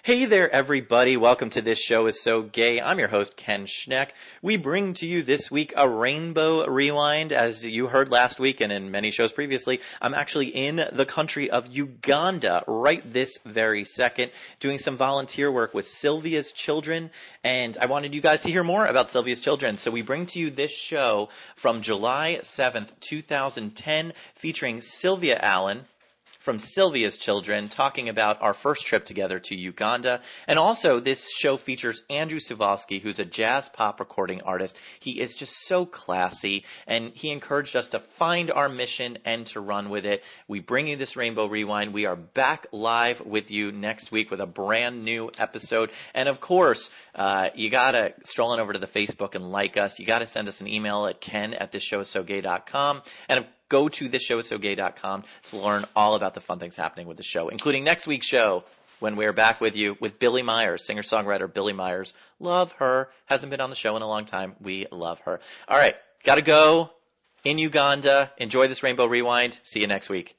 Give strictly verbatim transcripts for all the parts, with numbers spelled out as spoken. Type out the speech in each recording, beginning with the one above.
Hey there, everybody. Welcome to This Show Is So Gay. I'm your host, Ken Schneck. We bring to you this week a Rainbow Rewind. As you heard last week and in many shows previously, I'm actually in the country of Uganda right this very second, doing some volunteer work with Sylvia's Children. And I wanted you guys to hear more about Sylvia's Children. So we bring to you this show from July seventh, two thousand ten, featuring Sylvia Allen from Sylvia's Children, talking about our first trip together to Uganda. And also, this show features Andrew Suvalsky, who's a jazz pop recording artist. He is just so classy, and he encouraged us to find our mission and to run with it. We bring you this Rainbow Rewind. We are back live with you next week with a brand new episode. And of course, uh, you gotta stroll on over to the Facebook and like us. You gotta send us an email at ken at this show is so gay dot com. And go to this show is so gay dot com to learn all about the fun things happening with the show, including next week's show when we're back with you with Billie Myers, singer-songwriter Billie Myers. Love her. Hasn't been on the show in a long time. We love her. All right. Got to go in Uganda. Enjoy this Rainbow Rewind. See you next week.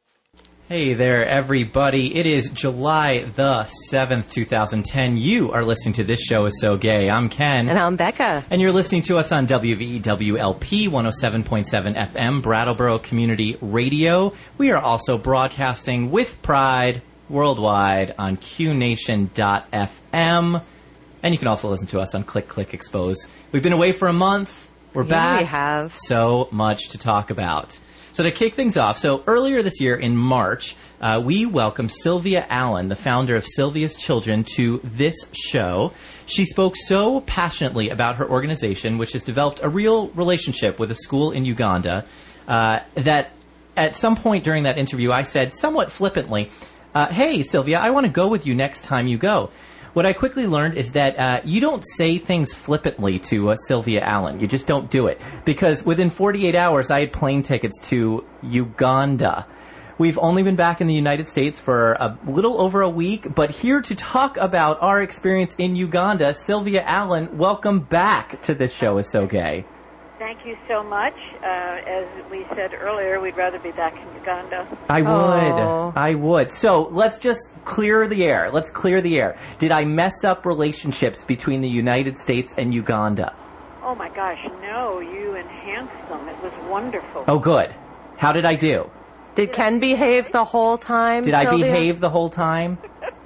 Hey there, everybody. It is July the seventh, two thousand ten. You are listening to This Show Is So Gay. I'm Ken. And I'm Becca. And you're listening to us on W V E W L P one oh seven point seven F M, Brattleboro Community Radio. We are also broadcasting with pride worldwide on Q Nation dot F M. And you can also listen to us on Click Click Expose. We've been away for a month. We're yeah, back. we have. So much to talk about. So to kick things off, so earlier this year in March, uh, we welcomed Sylvia Allen, the founder of Sylvia's Children, to this show. She spoke so passionately about her organization, which has developed a real relationship with a school in Uganda, uh, that at some point during that interview I said somewhat flippantly, uh, hey, Sylvia, I want to go with you next time you go. What I quickly learned is that uh, you don't say things flippantly to uh, Sylvia Allen. You just don't do it. Because within forty-eight hours, I had plane tickets to Uganda. We've only been back in the United States for a little over a week, but here to talk about our experience in Uganda, Sylvia Allen, welcome back to This Show Is So Gay. Thank you so much. Uh, as we said earlier, we'd rather be back in Uganda. I would. Oh. I would. So let's just clear the air. Let's clear the air. Did I mess up relationships between the United States and Uganda? Oh, my gosh, no. You enhanced them. It was wonderful. Oh, good. How did I do? Did Ken behave the whole time, Did Sylvia? I behave the whole time?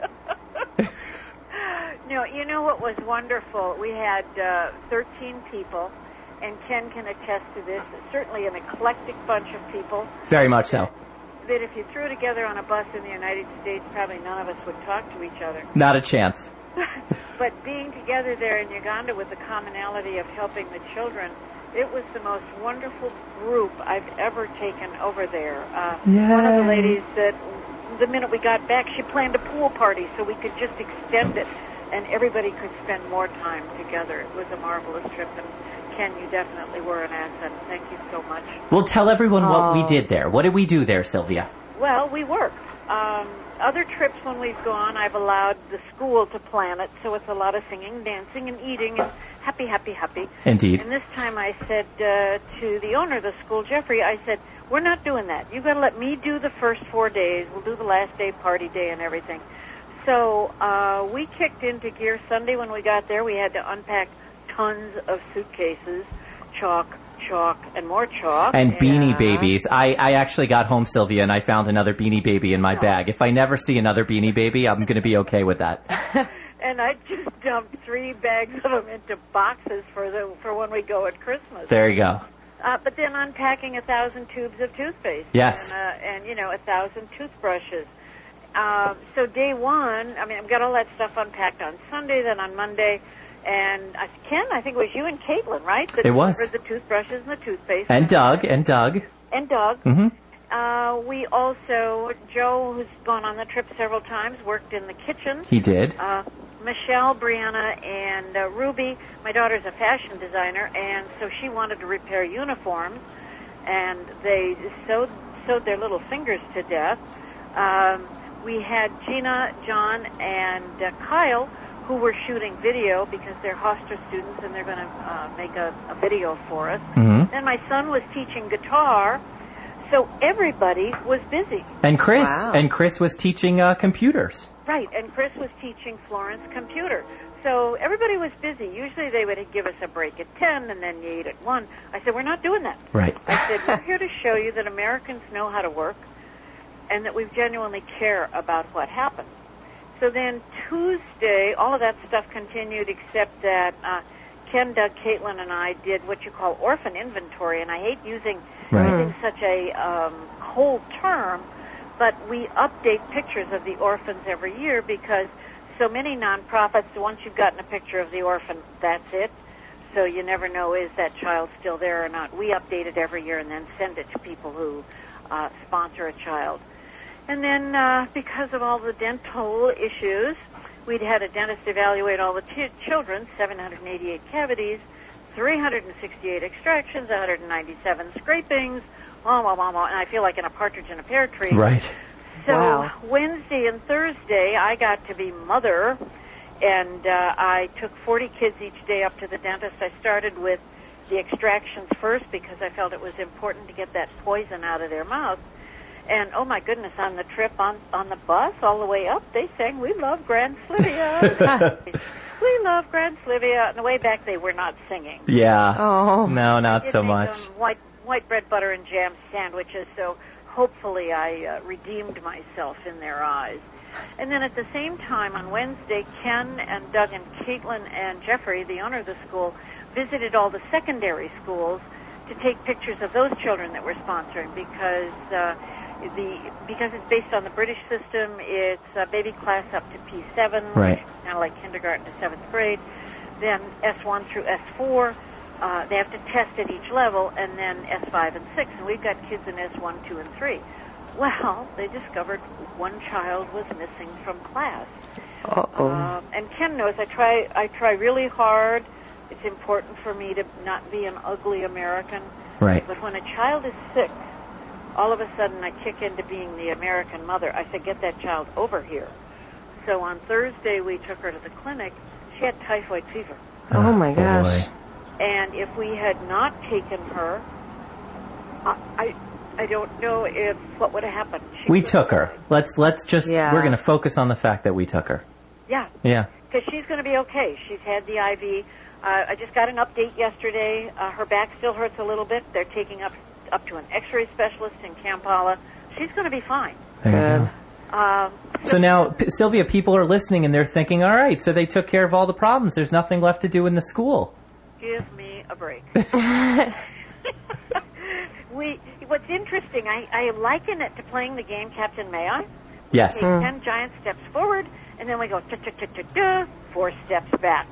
No, you know what was wonderful? We had uh, thirteen people, and Ken can attest to this. Certainly an eclectic bunch of people. Very much so. That if you threw together on a bus in the United States, probably none of us would talk to each other. Not a chance. But being together there in Uganda with the commonality of helping the children, it was the most wonderful group I've ever taken over there. Uh, one of the ladies that, the minute we got back, she planned a pool party so we could just extend it and everybody could spend more time together. It was a marvelous trip, and Ken, you definitely were an asset. Thank you so much. Well, tell everyone Oh. what we did there. What did we do there, Sylvia? Well, we worked. Um, other trips when we've gone, I've allowed the school to plan it, so it's a lot of singing, dancing, and eating, and happy, happy, happy. Indeed. And this time I said uh, to the owner of the school, Jeffrey, I said, we're not doing that. You've got to let me do the first four days. We'll do the last day, party day, and everything. So uh, we kicked into gear Sunday when we got there. We had to unpack tons of suitcases, chalk, chalk, and more chalk. And Beanie Yeah. Babies. I, I actually got home, Sylvia, and I found another Beanie Baby in my bag. If I never see another Beanie Baby, I'm going to be okay with that. And I just dumped three bags of them into boxes for the for when we go at Christmas. There you go. Uh, but then unpacking a thousand tubes of toothpaste. Yes. And, uh, and you know, a thousand toothbrushes. Um, so day one, I mean, I've got all that stuff unpacked on Sunday, then on Monday, and uh, Ken, I think it was you and Caitlin, right? That It was. delivered the toothbrushes and the toothpaste. And Doug, and Doug. And Doug. Mm-hmm. Uh, we also, Joe, who's gone on the trip several times, worked in the kitchen. He did. Uh, Michelle, Brianna, and uh, Ruby, my daughter's a fashion designer, and so she wanted to repair uniforms, and they sewed, sewed their little fingers to death. Um, we had Gina, John, and uh, Kyle, who were shooting video because they're Hofstra students, and they're going to uh, make a, a video for us. Mm-hmm. Then my son was teaching guitar, so everybody was busy. And Chris. Wow. And Chris was teaching uh, computers. Right, and Chris was teaching Florence computer. So everybody was busy. Usually they would give us a break at ten and then you eat at one. I said, we're not doing that. Right. I said, we're here to show you that Americans know how to work and that we genuinely care about what happens. So then Tuesday, all of that stuff continued except that uh, Ken, Doug, Caitlin, and I did what you call orphan inventory, and I hate using, Right. using such a um, cold term, but we update pictures of the orphans every year because so many nonprofits, once you've gotten a picture of the orphan, that's it. So you never know, is that child still there or not. We update it every year and then send it to people who uh, sponsor a child. And then uh, because of all the dental issues, we'd had a dentist evaluate all the t- children, seven hundred eighty-eight cavities, three hundred sixty-eight extractions, one hundred ninety-seven scrapings, blah, blah, blah, blah, and I feel like in a partridge in a pear tree. Right. So Wow. Wednesday and Thursday, I got to be mother, and uh, I took forty kids each day up to the dentist. I started with the extractions first because I felt it was important to get that poison out of their mouth. And, oh, my goodness, on the trip on, on the bus all the way up, they sang, we love Grand Slivia. We love Grand Slivia. On the way back, they were not singing. Yeah. Oh. No, not Did so make much. them white, white bread, butter, and jam sandwiches, so hopefully I uh, redeemed myself in their eyes. And then at the same time, on Wednesday, Ken and Doug and Caitlin and Jeffrey, the owner of the school, visited all the secondary schools to take pictures of those children that we're sponsoring because uh, the because it's based on the British system. It's a baby class up to P seven, Right. kind of like kindergarten to seventh grade. Then S one through S four. Uh, they have to test at each level, and then S five and six. And we've got kids in S one, two, and three. Well, they discovered one child was missing from class. Uh-oh. Um, and Ken knows I try. I try really hard. It's important for me to not be an ugly American. Right. But when a child is sick, all of a sudden I kick into being the American mother. I said, get that child over here. So on Thursday we took her to the clinic. She had typhoid fever. Oh, my gosh. boy. And if we had not taken her, I I, I don't know if what would have happened. She We would- took her. Let's let's just Yeah. we're going to focus on the fact that we took her. Yeah, Yeah. because she's going to be okay. She's had the I V. Uh, I just got an update yesterday. Uh, her back still hurts a little bit. They're taking up up to an X-ray specialist in Kampala. She's going to be fine. There you Good. go. Um, So now, P- Sylvia, people are listening and they're thinking, all right, so they took care of all the problems. There's nothing left to do in the school. give me a break. we. What's interesting, I, I liken it to playing the game Captain May I. Yes. Take ten giant steps forward, and then we go tick, tick, tick, tick, tick, four steps back.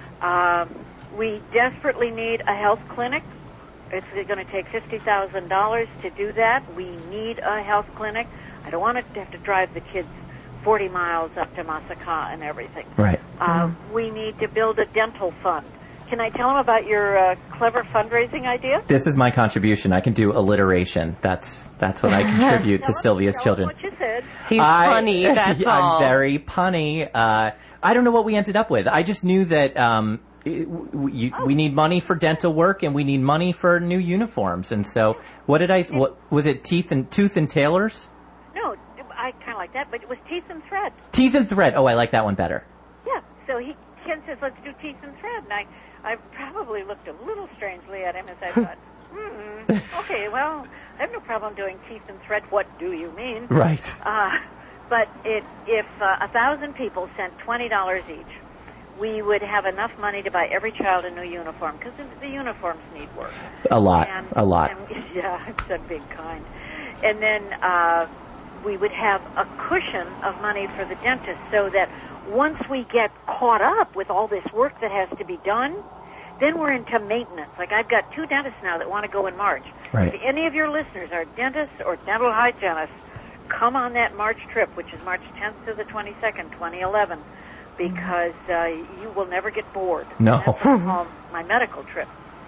Um, we desperately need a health clinic. It's going to take fifty thousand dollars to do that. We need a health clinic. I don't want to have to drive the kids forty miles up to Masaka and everything. Right. Uh, we need to build a dental fund. Can I tell them about your uh, clever fundraising idea? This is my contribution. I can do alliteration. That's that's what I contribute to Tell 'em- Sylvia's tell 'em children. what you said. He's I- funny, that's all. I'm very punny. Uh, I don't know what we ended up with. I just knew that um, it- we, you, we need money for dental work and we need money for new uniforms. And so, what did I? What was it? Teeth and tooth and tailors? No, I kind of like that, but it was teeth and thread. Teeth and thread. Oh, I like that one better. Yeah. So he Ken says, "Let's do teeth and thread," and I, I probably looked a little strangely at him as I thought, "Hmm. Okay, well, I have no problem doing teeth and thread. What do you mean?" Right. Uh, but it, if uh, a thousand people sent twenty dollars each, we would have enough money to buy every child a new uniform because the, the uniforms need work. A lot. And, a lot. And, yeah, it's a big kind. And then uh, we would have a cushion of money for the dentist so that once we get caught up with all this work that has to be done, then we're into maintenance. Like I've got two dentists now that want to go in March. Right. If any of your listeners are dentists or dental hygienists, come on that March trip, which is March tenth to the twenty-second, twenty eleven, because uh, you will never get bored. No. That's what I call my medical trip.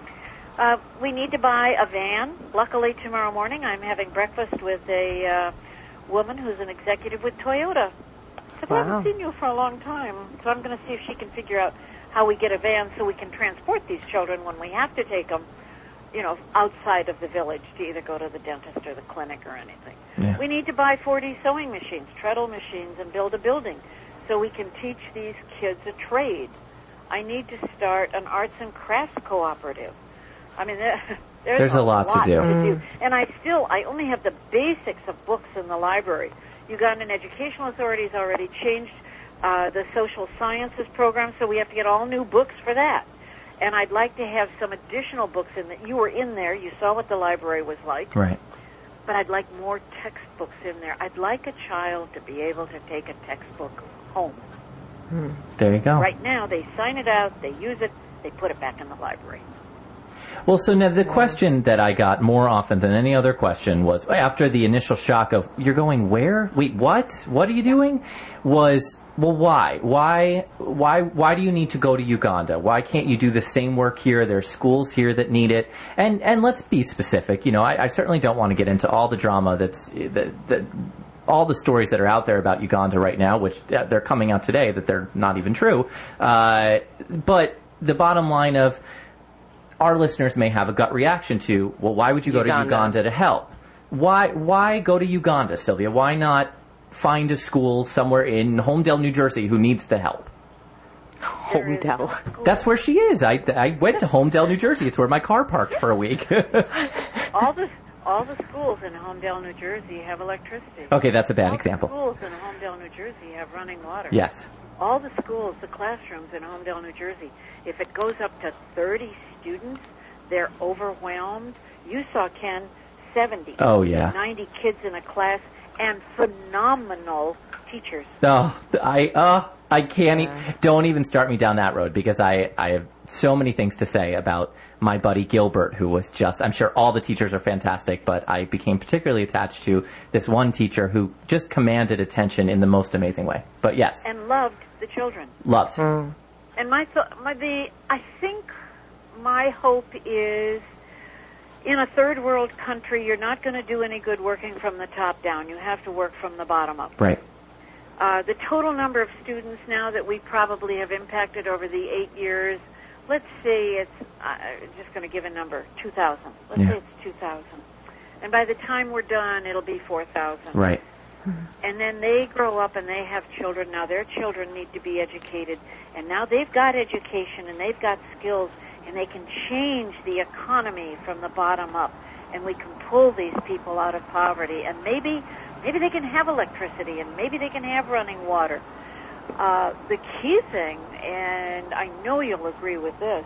Uh, we need to buy a van. Luckily, tomorrow morning I'm having breakfast with a uh, woman who's an executive with Toyota. So I Wow. haven't seen you for a long time, so I'm going to see if she can figure out how we get a van so we can transport these children when we have to take them, you know, outside of the village to either go to the dentist or the clinic or anything. Yeah. We need to buy forty sewing machines, treadle machines, and build a building so we can teach these kids a trade. I need to start an arts and crafts cooperative. I mean, there, there's, there's a, a lot, lot to, do. to do. And I still, I only have the basics of books in the library. Ugandan Educational Authority has already changed uh, the social sciences program, so we have to get all new books for that. And I'd like to have some additional books in that. You were in there. You saw what the library was like. Right. But I'd like more textbooks in there. I'd like a child to be able to take a textbook home. Hmm. There you go. Right now, they sign it out, they use it, they put it back in the library. Well, so now the question that I got more often than any other question was, after the initial shock of, you're going where? Wait, what? What are you doing? Was, well, why? Why, why, why do you need to go to Uganda? Why can't you do the same work here? There's schools here that need it. And, and let's be specific. You know, I, I certainly don't want to get into all the drama that's, that, that, all the stories that are out there about Uganda right now, which they're coming out today that they're not even true. Uh, but the bottom line of, our listeners may have a gut reaction to, well, why would you go Uganda. to Uganda to help? Why, why go to Uganda, Sylvia? Why not find a school somewhere in Homedale, New Jersey, who needs the help? Homedale. That's where she is. I, I went to Homedale, New Jersey. It's where my car parked for a week. all the all the schools in Homedale, New Jersey have electricity. Okay, that's a bad all example. All the schools in Homedale, New Jersey have running water. Yes. All the schools, the classrooms in Homedale, New Jersey, if it goes up to thirty students, they're overwhelmed. You saw, Ken, seventy, oh, yeah. ninety kids in a class, and phenomenal teachers. Oh, I, uh, I can't, e- don't even start me down that road, because I, I have so many things to say about my buddy Gilbert, who was just, I'm sure all the teachers are fantastic, but I became particularly attached to this one teacher who just commanded attention in the most amazing way. But yes. And loved the children. Loved. Mm. And my, th- my, the, I think my hope is, in a third world country, you're not going to do any good working from the top down. You have to work from the bottom up. Right. Uh, the total number of students now that we probably have impacted over the eight years, let's say it's, uh, just going to give a number, two thousand. Let's yeah. say it's two thousand. And by the time we're done, it'll be four thousand. Right. And then they grow up and they have children. Now their children need to be educated. And now they've got education and they've got skills and they can change the economy from the bottom up. And we can pull these people out of poverty. And maybe, maybe they can have electricity and maybe they can have running water. Uh, the key thing, and I know you'll agree with this,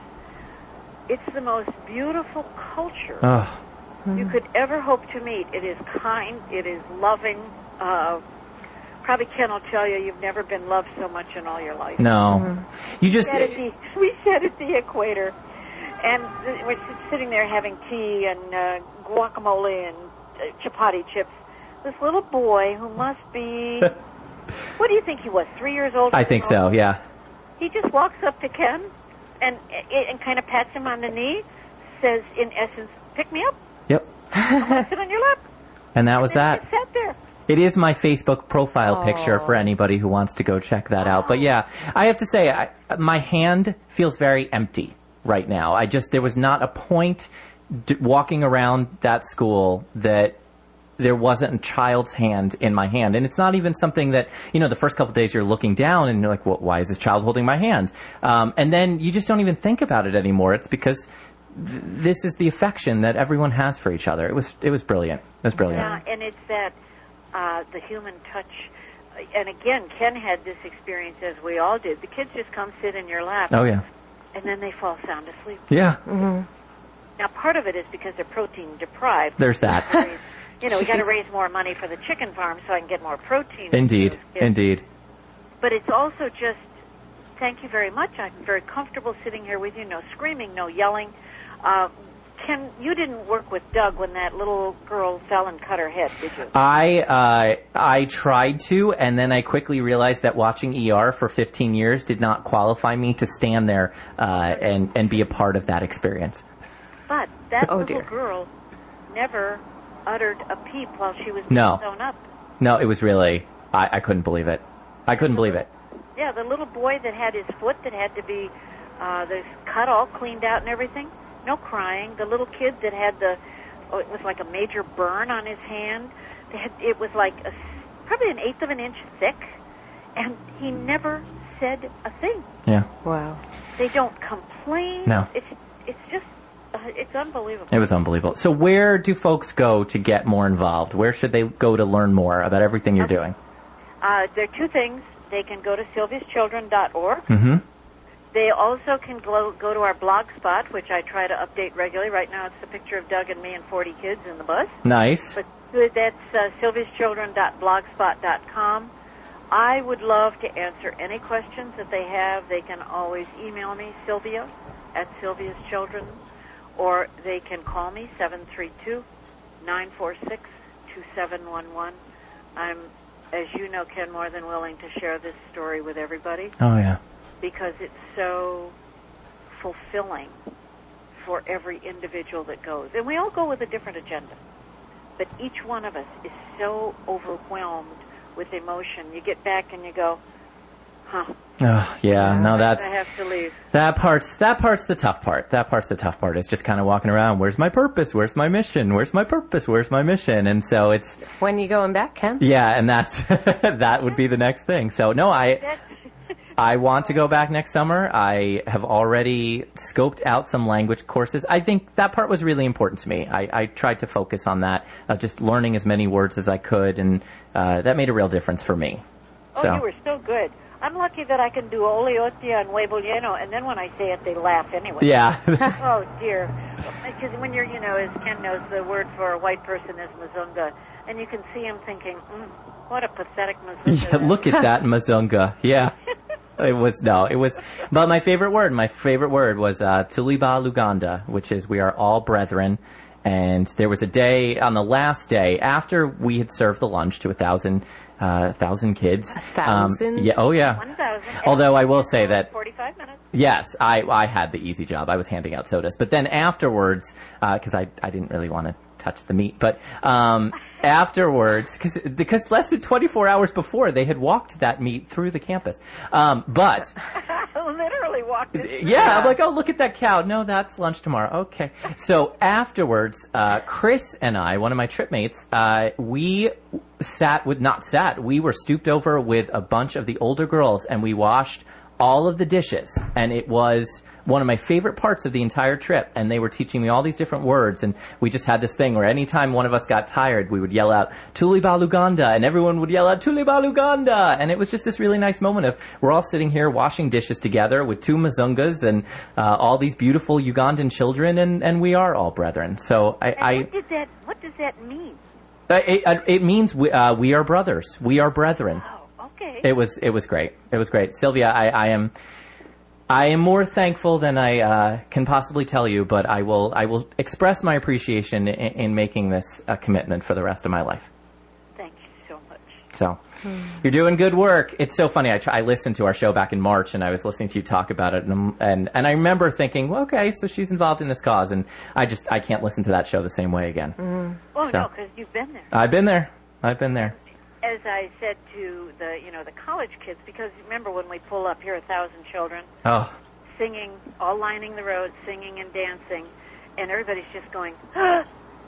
it's the most beautiful culture oh. you could ever hope to meet. It is kind, it is loving. Uh, probably Ken will tell you you've never been loved so much in all your life. No. Mm-hmm. You just... We sat, the, we sat at the equator, and we're sitting there having tea and uh, guacamole and uh, chapati chips. This little boy who must be... What do you think he was, three years old? I think so, yeah. He just walks up to Ken and and kind of pats him on the knee, says, in essence, pick me up. Yep. I'll sit on your lap. And that was and that. He just sat there. It is my Facebook profile Aww. picture for anybody who wants to go check that out. But yeah, I have to say, I, my hand feels very empty right now. I just, there was not a point d- walking around that school that there wasn't a child's hand in my hand. And it's not even something that, you know, the first couple of days you're looking down and you're like, well, why is this child holding my hand? Um, and then you just don't even think about it anymore. It's because th- this is the affection that everyone has for each other. It was, it was brilliant. It was brilliant. Yeah, and it's that, uh, the human touch. And again, Ken had this experience as we all did. The kids just come sit in your lap. Oh, yeah. And then they fall sound asleep. Yeah. Mm-hmm. Now, part of it is because they're protein deprived. There's that. You know, we got to raise more money for the chicken farm so I can get more protein. Indeed, indeed. But it's also just, thank you very much. I'm very comfortable sitting here with you. No screaming, no yelling. Uh, Ken, you didn't work with Doug when that little girl fell and cut her head, did you? I uh, I tried to, and then I quickly realized that watching E R for fifteen years did not qualify me to stand there uh, and and be a part of that experience. But that oh, little dear. girl never uttered a peep while she was no. sewn up. No, it was really, I, I couldn't believe it. I couldn't believe it. Yeah, the little boy that had his foot that had to be uh, the cut all cleaned out and everything, no crying. The little kid that had the, oh, it was like a major burn on his hand. They had, it was like a, probably an eighth of an inch thick. and he never said a thing. Yeah. Wow. They don't complain. No. It's it's just uh, it's unbelievable. It was unbelievable. So where do folks go to get more involved? Where should they go to learn more about everything you're Okay. doing? Uh, there are two things. They can go to sylvias children dot org. Mm-hmm. They also can go, go to our blog spot, which I try to update regularly. Right now it's a picture of Doug and me and forty kids in the bus. Nice. But that's uh, sylvias children dot blogspot dot com. I would love to answer any questions that they have. They can always email me, Sylvia at Sylvia's Children, or they can call me, seven three two, nine four six, two seven one one. I'm, as you know, Ken, more than willing to share this story with everybody Oh, yeah. because it's so fulfilling for every individual that goes. And we all go with a different agenda, but each one of us is so overwhelmed with emotion. You get back and you go, huh. Oh, yeah. No, that's... I have to leave. That part's that part's the tough part. That part's the tough part. It's just kind of walking around. Where's my purpose? Where's my mission? Where's my purpose? Where's my mission? And so it's When you going back, Ken? yeah, and that's that would be the next thing. So no, I That's, I want to go back next summer. I have already scoped out some language courses. I think that part was really important to me. I, I tried to focus on that, uh, just learning as many words as I could, and uh, that made a real difference for me. oh, So you were so good. I'm lucky that I can do Oleotia and Huevo Lleno, and then when I say it, they laugh anyway. yeah, Oh, dear. Because when you're, you know, as Ken knows, the word for a white person is Mazunga, and you can see him thinking, mm, what a pathetic Mazunga. yeah. Look at that Mazunga. Yeah. It was, no, it was, but my favorite word, my favorite word was, uh, Tuliba Luganda, which is we are all brethren. And there was a day, on the last day, after we had served the lunch to a thousand, uh, thousand kids. A thousand? Um, yeah, oh yeah. one thousand. Although I will say that, forty-five minutes. yes, I, I had the easy job. I was handing out sodas. But then afterwards, uh, cause I, I didn't really want to touch the meat, but, um, afterwards, cause, because less than twenty-four hours before, they had walked that meat through the campus. Um, but, Literally walked it. yeah, I'm like, oh, look at that cow. No, that's lunch tomorrow. Okay. So afterwards, uh, Chris and I, one of my trip mates, uh, we sat with, not sat, we were stooped over with a bunch of the older girls and we washed all of the dishes. And it was one of my favorite parts of the entire trip. And they were teaching me all these different words. And we just had this thing where anytime one of us got tired, we would yell out, Tuliba Luganda. And everyone would yell out, Tuliba Luganda. And it was just this really nice moment of we're all sitting here washing dishes together with two Mazungas and uh, all these beautiful Ugandan children. And, and we are all brethren. So I... And I what did that, what does that mean? uh, it, uh, it means we, uh, we are brothers. We are brethren. Oh, okay. It was it was great. It was great. Sylvia, I, I am I am more thankful than I uh, can possibly tell you, but I will I will express my appreciation in, in making this a commitment for the rest of my life. Thank you so much. So you're doing good work. It's so funny. I, try, I listened to our show back in March, and I was listening to you talk about it, and and, and I remember thinking, well, okay, so she's involved in this cause, and I just I can't listen to that show the same way again. Mm. Oh, So. no, because you've been there. I've been there. I've been there. As I said to the, you know, the college kids, because remember when we pull up here, a thousand children Oh, singing, all lining the road, singing and dancing, and everybody's just going, ah!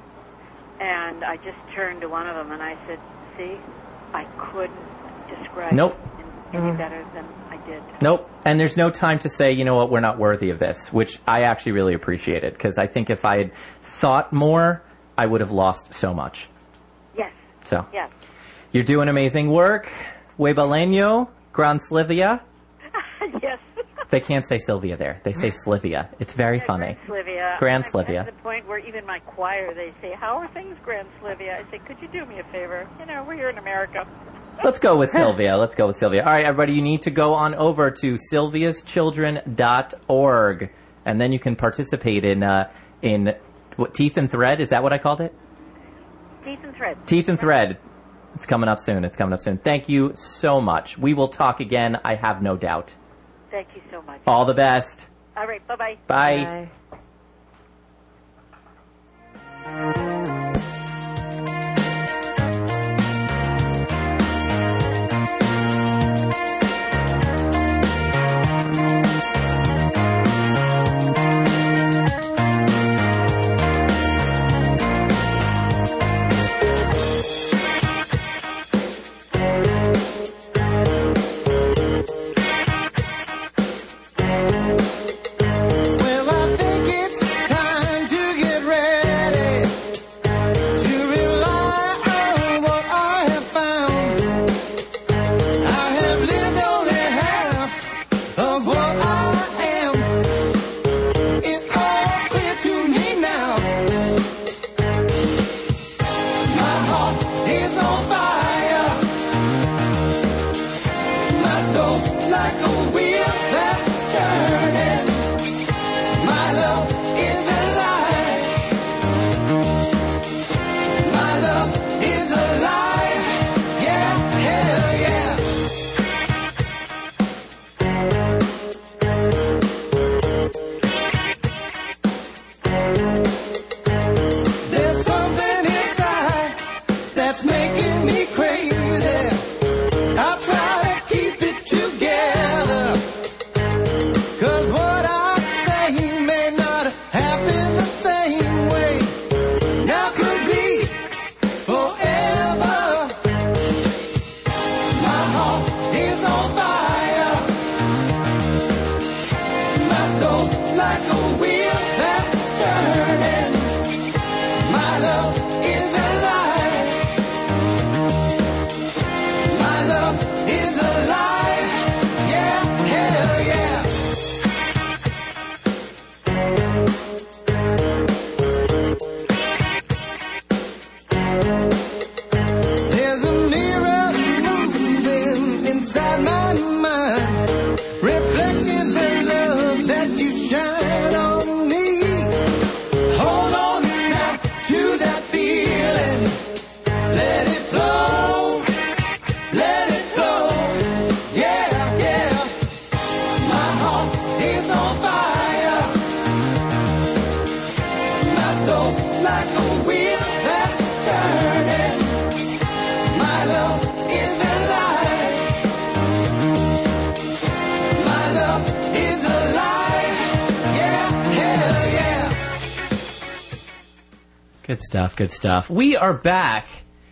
And I just turned to one of them and I said, see, I couldn't describe Nope. it any better than I did. nope. And there's no time to say, you know what, we're not worthy of this, which I actually really appreciated, because I think if I had thought more, I would have lost so much. Yes, So yes. you're doing amazing work. Huebaleno, Gran Slivia. Yes. They can't say Sylvia there. They say Slivia. It's very funny. Grand Slivia. Grand I'm Slivia. At the point where even my choir, they say, how are things, Grand Slivia? I say, could you do me a favor? You know, we're here in America. Let's go with Sylvia. Let's go with Sylvia. All right, everybody, you need to go on over to sylvias children dot org, and then you can participate in, uh, in what, Teeth and Thread? Is that what I called it? Teeth and thread. Teeth and Thread. It's coming up soon. It's coming up soon. Thank you so much. We will talk again, I have no doubt. Thank you so much. All the best. All right, bye-bye. Bye. Bye. Good stuff, good stuff. We are back.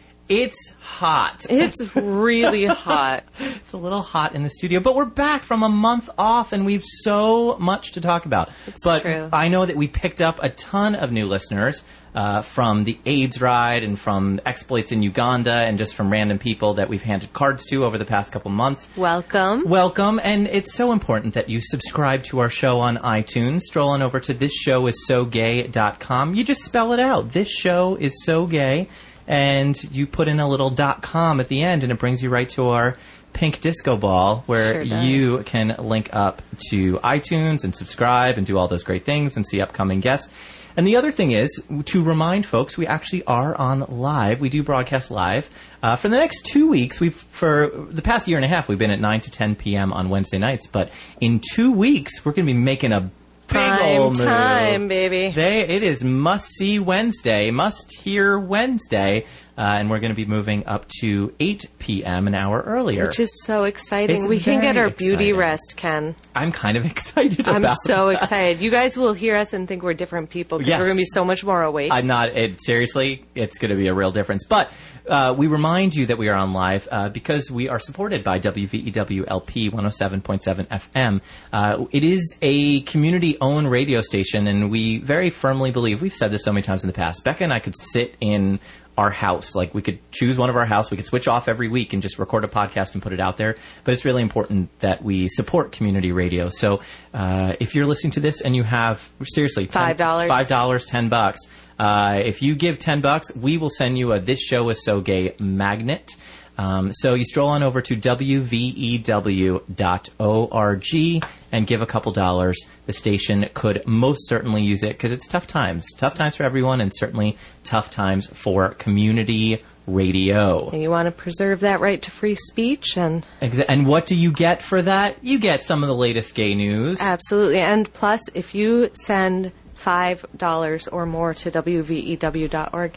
It's hot. It's really hot. It's a little hot in the studio, but we're back from a month off, and we've so much to talk about. It's but true. I know that we picked up a ton of new listeners uh, from the AIDS ride and from exploits in Uganda and just from random people that we've handed cards to over the past couple months. Welcome. Welcome, and it's so important that you subscribe to our show on iTunes. Stroll on over to this show is so gay dot com. You just spell it out. This show is so gay. And you put in a little .com at the end, and it brings you right to our pink disco ball, where Sure does. you can link up to iTunes and subscribe and do all those great things and see upcoming guests. And the other thing is, to remind folks, we actually are on live. We do broadcast live. Uh, for the next two weeks, we've for the past year and a half, we've been at nine to ten p.m. on Wednesday nights. But in two weeks, we're going to be making a big Time, ol' move. time, baby. They, it is must-see Wednesday, must-hear Wednesday, uh, and we're going to be moving up to eight p.m. an hour earlier. Which is so exciting. It's we can get very our beauty exciting. rest, Ken. I'm kind of excited I'm about so that. excited. You guys will hear us and think we're different people because Yes. we're going to be so much more awake. I'm not, it, seriously, it's going to be a real difference. But uh, we remind you that we are on live uh, because we are supported by W V E W L P one oh seven point seven F M. Uh, it is a community-owned radio station, and we very firmly believe, we've said this so many times in the past, Becca and I could sit in our house. Like, we could choose one of our house, we could switch off every week and just record a podcast and put it out there. But it's really important that we support community radio. So uh, if you're listening to this and you have, seriously, Five dollars. Five dollars, ten bucks. Uh, if you give ten bucks, we will send you a This Show Is So Gay magnet. Um, so you stroll on over to W V E W dot org and give a couple dollars. The station could most certainly use it because it's tough times. Tough times for everyone, and certainly tough times for community radio. and you want to preserve that right to free speech, and Exa- and what do you get for that? You get some of the latest gay news. absolutely. And plus, if you send five dollars or more to W V E W dot org,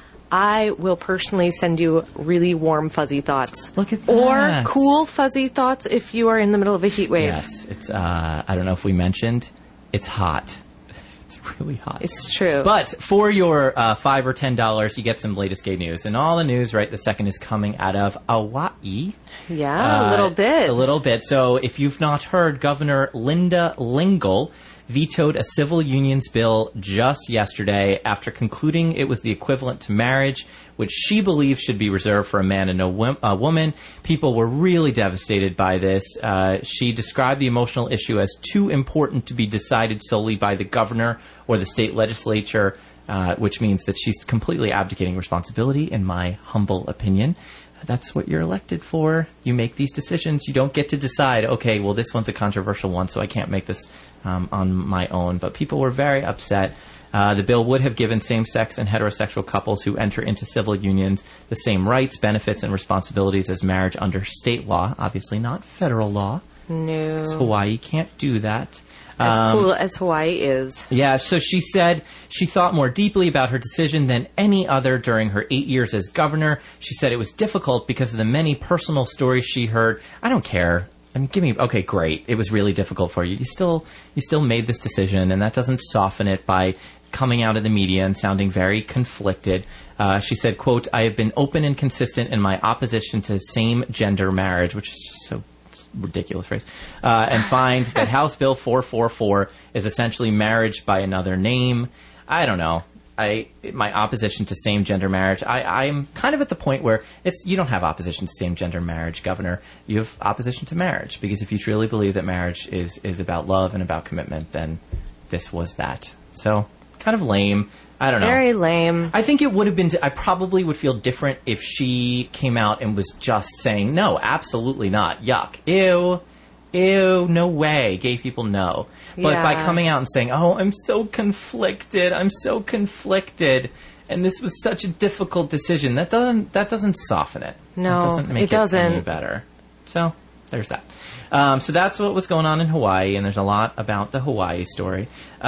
I will personally send you really warm, fuzzy thoughts. Look at Or that. cool, fuzzy thoughts if you are in the middle of a heat wave. Yes, it's, uh, I don't know if we mentioned, it's hot. It's really hot. It's true. But for your uh, five or ten dollars, you get some latest gay news, and all the news right the second is coming out of Hawaii. yeah, a Uh, little bit. A little bit. So if you've not heard, Governor Linda Lingle vetoed a civil unions bill just yesterday after concluding it was the equivalent to marriage, which she believes should be reserved for a man and a, wom- a woman. People were really devastated by this. Uh, she described the emotional issue as too important to be decided solely by the governor or the state legislature, uh, which means that she's completely abdicating responsibility, in my humble opinion. That's what you're elected for. You make these decisions. You don't get to decide, okay, well, this one's a controversial one, so I can't make this um, on my own. But people were very upset. Uh, the bill would have given same-sex and heterosexual couples who enter into civil unions the same rights, benefits, and responsibilities as marriage under state law. Obviously not federal law. no. 'Cause Hawaii can't do that. As Um, cool as Hawaii is. Yeah, so she said she thought more deeply about her decision than any other during her eight years as governor. She said it was difficult because of the many personal stories she heard. I don't care. I mean, give me, okay, great. It was really difficult for you. You still, you still made this decision, and that doesn't soften it by coming out of the media and sounding very conflicted. Uh, she said, quote, "I have been open and consistent in my opposition to same-gender marriage," which is just so ridiculous phrase, uh, and find that House Bill four forty-four is essentially marriage by another name. I don't know. I my opposition to same-gender marriage, I, I'm kind of at the point where it's you don't have opposition to same-gender marriage, Governor. You have opposition to marriage, because if you truly believe that marriage is, is about love and about commitment, then this was that. So, kind of lame. I don't know. Very lame. I think it would have been, I probably would feel different if she came out and was just saying, no, absolutely not. Yuck. Ew. Ew. No way. Gay people, no. But by Yeah. coming out and saying, oh, I'm so conflicted. I'm so conflicted. And this was such a difficult decision. That doesn't, that doesn't soften it. No, It doesn't make it doesn't. any better. So, there's that. Um, so that's what was going on in Hawaii, and there's a lot about the Hawaii story.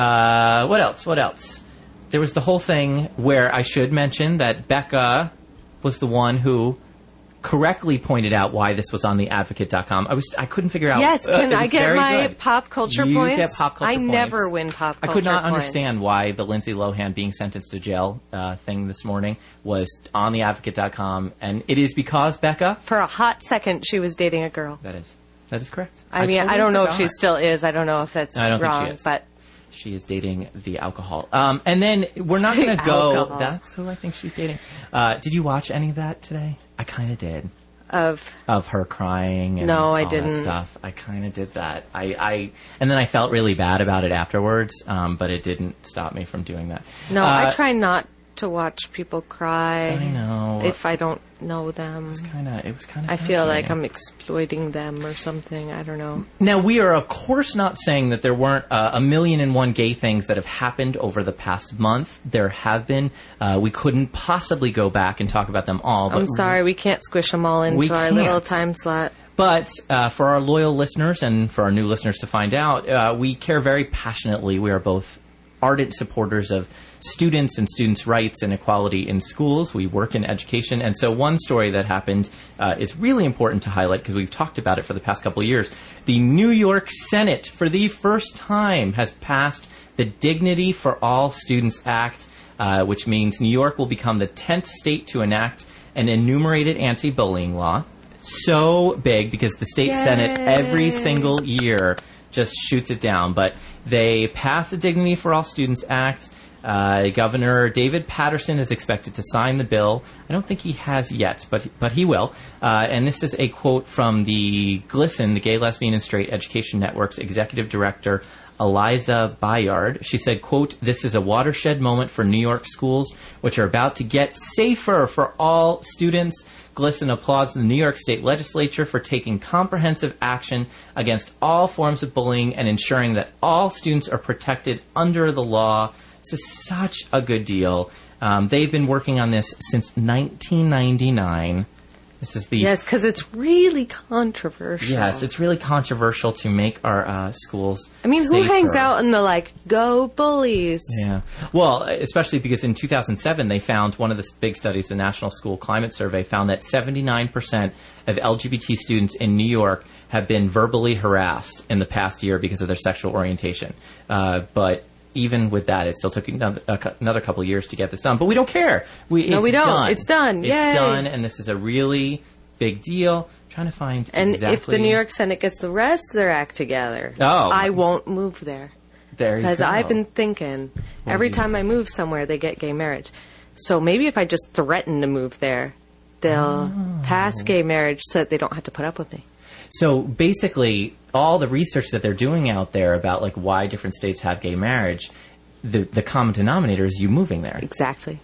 Uh, what else? What else? There was the whole thing where I should mention that Becca was the one who correctly pointed out why this was on the advocate dot com. I was I couldn't figure out. Yes, uh, can it I was get very my good. pop culture you points? Get pop culture I points. never win pop culture I could not points. understand why the Lindsay Lohan being sentenced to jail uh, thing this morning was on the advocate dot com, and it is because Becca. For a hot second, she was dating a girl. That is that is correct. I, mean, totally I don't know if forgot. she still is. I don't know if that's I don't think wrong, she is. but. She is dating the alcohol. Um, and then we're not going to go. Alcohol. That's who I think she's dating. Uh, did you watch any of that today? I kind of did. Of Of her crying and No, I all didn't. that stuff. I kind of did that. I, I and then I felt really bad about it afterwards, um, but it didn't stop me from doing that. no, Uh, I try not to watch people cry. I know. If I don't know them. Kind of. It was kind of. I feel like I'm exploiting them or something. I don't know. Now, we are, of course, not saying that there weren't uh, a million and one gay things that have happened over the past month. There have been. Uh, we couldn't possibly go back and talk about them all. But I'm sorry, we can't squish them all into We our can't. little time slot. But uh, for our loyal listeners and for our new listeners to find out, uh, we care very passionately. We are both ardent supporters of students and students' rights and equality in schools. We work in education. And so one story that happened uh, is really important to highlight because we've talked about it for the past couple of years. The New York Senate, for the first time, has passed the Dignity for All Students Act, uh, which means New York will become the tenth state to enact an enumerated anti-bullying law. So big because the state Yay. Senate every single year just shoots it down. But they passed the Dignity for All Students Act. Uh, Governor David Patterson is expected to sign the bill. I don't think he has yet, but but he will. Uh, and this is a quote from the GLSEN, the Gay, Lesbian, and Straight Education Network's executive director, Eliza Bayard. She said, quote, "This is a watershed moment for New York schools, which are about to get safer for all students." GLSEN applauds the New York State Legislature for taking comprehensive action against all forms of bullying and ensuring that all students are protected under the law. This is such a good deal. Um, they've been working on this since nineteen ninety-nine. This is the Yes, because it's really controversial. yes, it's really controversial to make our uh, schools. I mean, who safer. hangs out in the, like, go bullies? Yeah. Well, especially because in two thousand seven, they found one of the big studies, the National School Climate Survey, found that seventy-nine percent of L G B T students in New York have been verbally harassed in the past year because of their sexual orientation. Uh, but even with that, it still took another, another couple of years to get this done. But we don't care. We, No, it's we don't. Done. It's done. It's Yay. done, and this is a really big deal. I'm trying to find And exactly... if the New York Senate gets the rest of their act together, Oh. I won't move there. There you Because go. I've been thinking, every you- time I move somewhere, they get gay marriage. So maybe if I just threaten to move there, they'll Oh. pass gay marriage so that they don't have to put up with me. So basically, all the research that they're doing out there about like why different states have gay marriage, the the common denominator is you moving there. Exactly.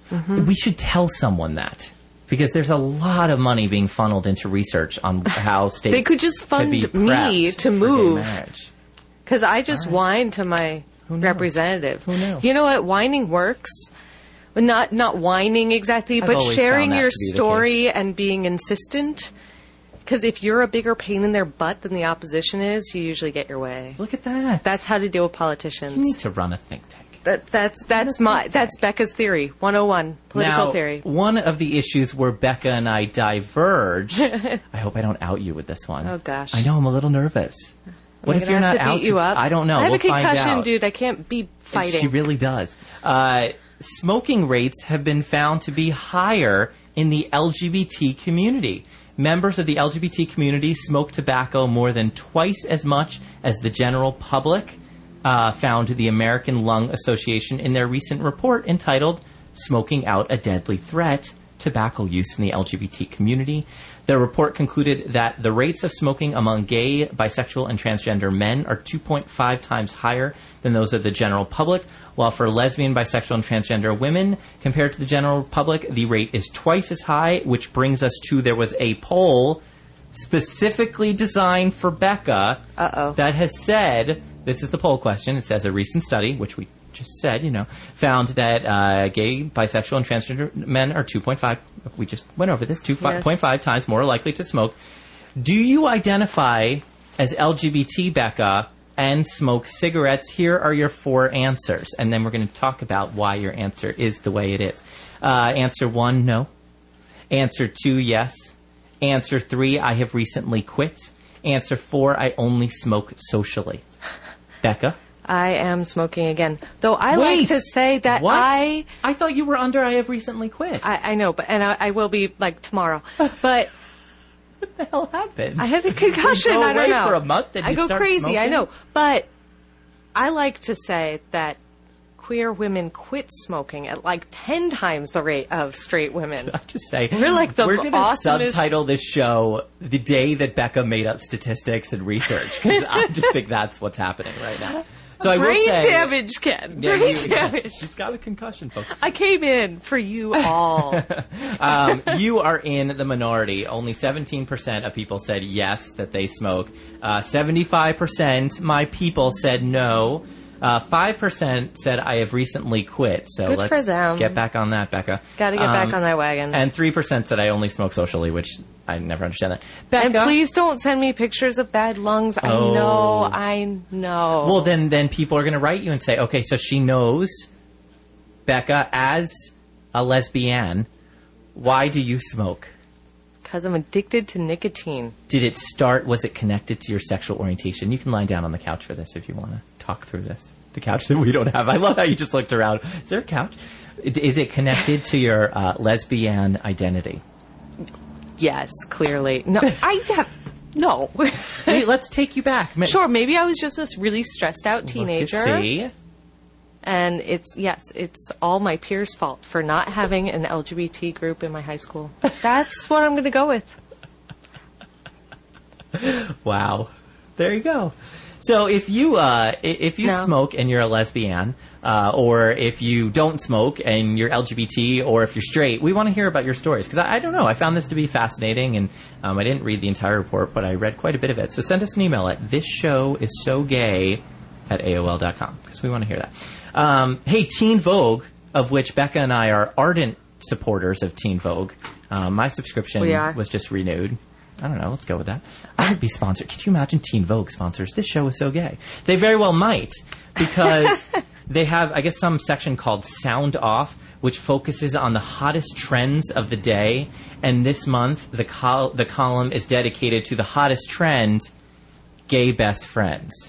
We should tell someone that because there's a lot of money being funneled into research on how states They could just fund be me prepped to for gay move. marriage. Because I just All right. whine to my Who knew? representatives. Who knew? You know what? Whining works. Well, Not not whining exactly, I've but always sharing found that your to be the story and being insistent. Because if you're a bigger pain in their butt than the opposition is, you usually get your way. Look at that. That's how to deal with you politicians. need to run a think tank. That, that's that's my that's Becca's theory. one oh one political now, theory. one of the issues where Becca and I diverge. I hope I don't out you with this one. Oh, gosh. I know I'm a little nervous. What Am I if gonna you're have not to out? beat you to- up? I don't know. I have we'll a concussion, find out. dude. I can't be fighting. She really does. Uh, smoking rates have been found to be higher in the L G B T community. Members of the L G B T community smoke tobacco more than twice as much as the general public, uh, found the American Lung Association in their recent report entitled Smoking Out a Deadly Threat, Tobacco Use in the L G B T Community. The report concluded that the rates of smoking among gay, bisexual, and transgender men are two point five times higher than those of the general public, while for lesbian, bisexual, and transgender women, compared to the general public, the rate is twice as high, which brings us to there was a poll specifically designed for Becca Uh-oh. that has said, this is the poll question, it says a recent study, which we just said, you know, found that uh, gay, bisexual, and transgender men are two point five, we just went over this, two point five Yes. times more likely to smoke. Do you identify as L G B T, Becca, and smoke cigarettes? Here are your four answers, and then we're going to talk about why your answer is the way it is. Uh, answer one, no. Answer two, yes. Answer three, I have recently quit. Answer four, I only smoke socially. Becca? I am smoking again. Though I Wait, like to say that what? I... I thought you were under I have recently quit. I, I know, but and I, I will be, like, tomorrow. But... What the hell happened? I had a concussion. You go I don't away know. for a month and I you go start crazy. smoking? I know, but I like to say that queer women quit smoking at like ten times the rate of straight women. I just say We're like the we're going to awesomest- subtitle this show "The Day That Becca Made Up Statistics and Research" because I just think that's what's happening right now. So I will Brain say, damage, Ken. Yeah, Brain you, damage. yes, you've got a concussion, folks. I came in for you all. um, you are in the minority. Only seventeen percent of people said yes, that they smoke. Uh, seventy-five percent my people said no. Uh, five percent said I have recently quit. So Good let's for them. get back on that, Becca. Got to get Um, back on that wagon. And three percent said I only smoke socially, which I never understand that. Becca, And please don't send me pictures of bad lungs. I Oh. know, I know. Well, then, then people are going to write you and say, okay, so she knows, Becca, as a lesbian, why do you smoke? Because I'm addicted to nicotine. Did it start, was it connected to your sexual orientation? You can lie down on the couch for this if you want to talk through this. The couch that we don't have. I love how you just looked around. Is there a couch? Is it connected to your uh, lesbian identity? Yes, clearly. No, I have... No. Wait, let's take you back. Ma- Sure, maybe I was just this really stressed out teenager. Look and see. And it's, yes, it's all my peers' fault for not having an L G B T group in my high school. That's what I'm going to go with. Wow. There you go. So if you uh, i- if you No. smoke and you're a lesbian, uh, or if you don't smoke and you're L G B T, or if you're straight, we want to hear about your stories. Because I, I don't know, I found this to be fascinating, and um, I didn't read the entire report, but I read quite a bit of it. So send us an email at thisshowisSoGay at A O L dot com, because we want to hear that. Um, hey, Teen Vogue, of which Becca and I are ardent supporters of Teen Vogue. Um, my subscription We are. was just renewed. I don't know. Let's go with that. I would be sponsored. Could you imagine Teen Vogue sponsors? This show is so gay. They very well might, because they have, I guess, some section called Sound Off, which focuses on the hottest trends of the day. And this month, the col- the column is dedicated to the hottest trend, gay best friends.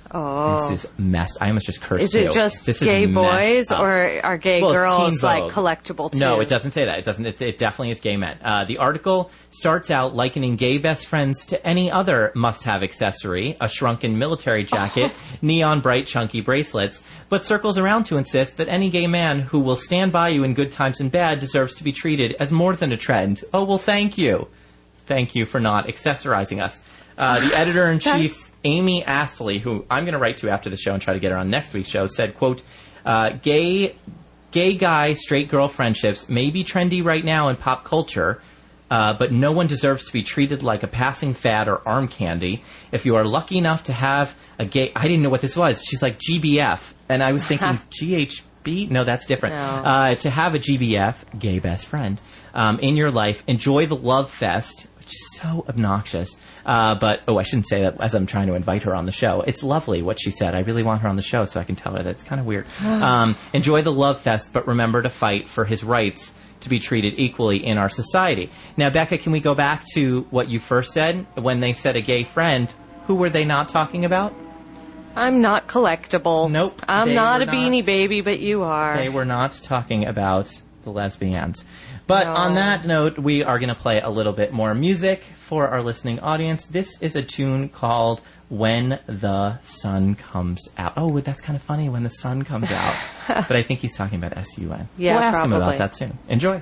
Oh. This is messed. I almost just cursed Is it too. just This is gay messed boys up. or are gay Well, it's girls Teen like Vogue. collectible too? No, it doesn't say that. It doesn't. It, it definitely is gay men. Uh, the article starts out likening gay best friends to any other must-have accessory: a shrunken military jacket, neon bright chunky bracelets, but circles around to insist that any gay man who will stand by you in good times and bad deserves to be treated as more than a trend. Oh, well, thank you. Thank you for not accessorizing us. Uh, the editor-in-chief, Amy Astley, who I'm going to write to after the show and try to get her on next week's show, said, quote, uh, gay gay guy, straight girl friendships may be trendy right now in pop culture, uh, but no one deserves to be treated like a passing fad or arm candy. If you are lucky enough to have a gay... I didn't know what this was. She's like G B F. And I was thinking G H B? No, that's different. No. Uh, to have a G B F, gay best friend, um, in your life, enjoy the Love Fest, which is so obnoxious. Uh, but, oh, I shouldn't say that as I'm trying to invite her on the show. It's lovely what she said. I really want her on the show so I can tell her that it's kind of weird. um, enjoy the Love Fest, but remember to fight for his rights to be treated equally in our society. Now, Becca, can we go back to what you first said? When they said a gay friend, who were they not talking about? I'm not collectible. Nope, I'm they not were a beanie not. baby, but you are. They were not talking about the lesbians. But No. on that note, we are going to play a little bit more music for our listening audience. This is a tune called When the Sun Comes Out. Oh, that's kind of funny, when the sun comes out. But I think he's talking about S U N. Yeah, we'll ask him probably. about that soon. Enjoy.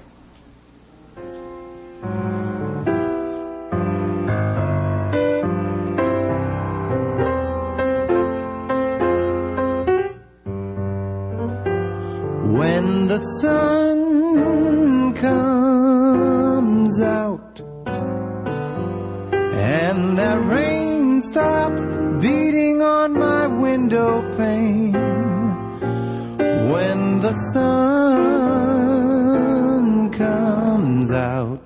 When the sun comes out and that rain stops beating on my window pane, when the sun comes out,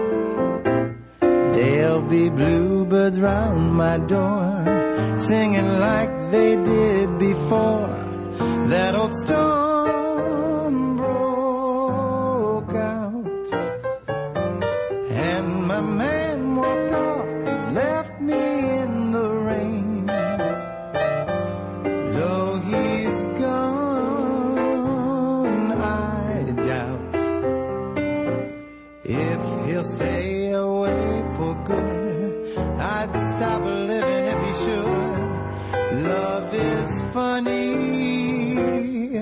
there'll be bluebirds round my door singing like they did before that old storm broke out, and my man Love is funny.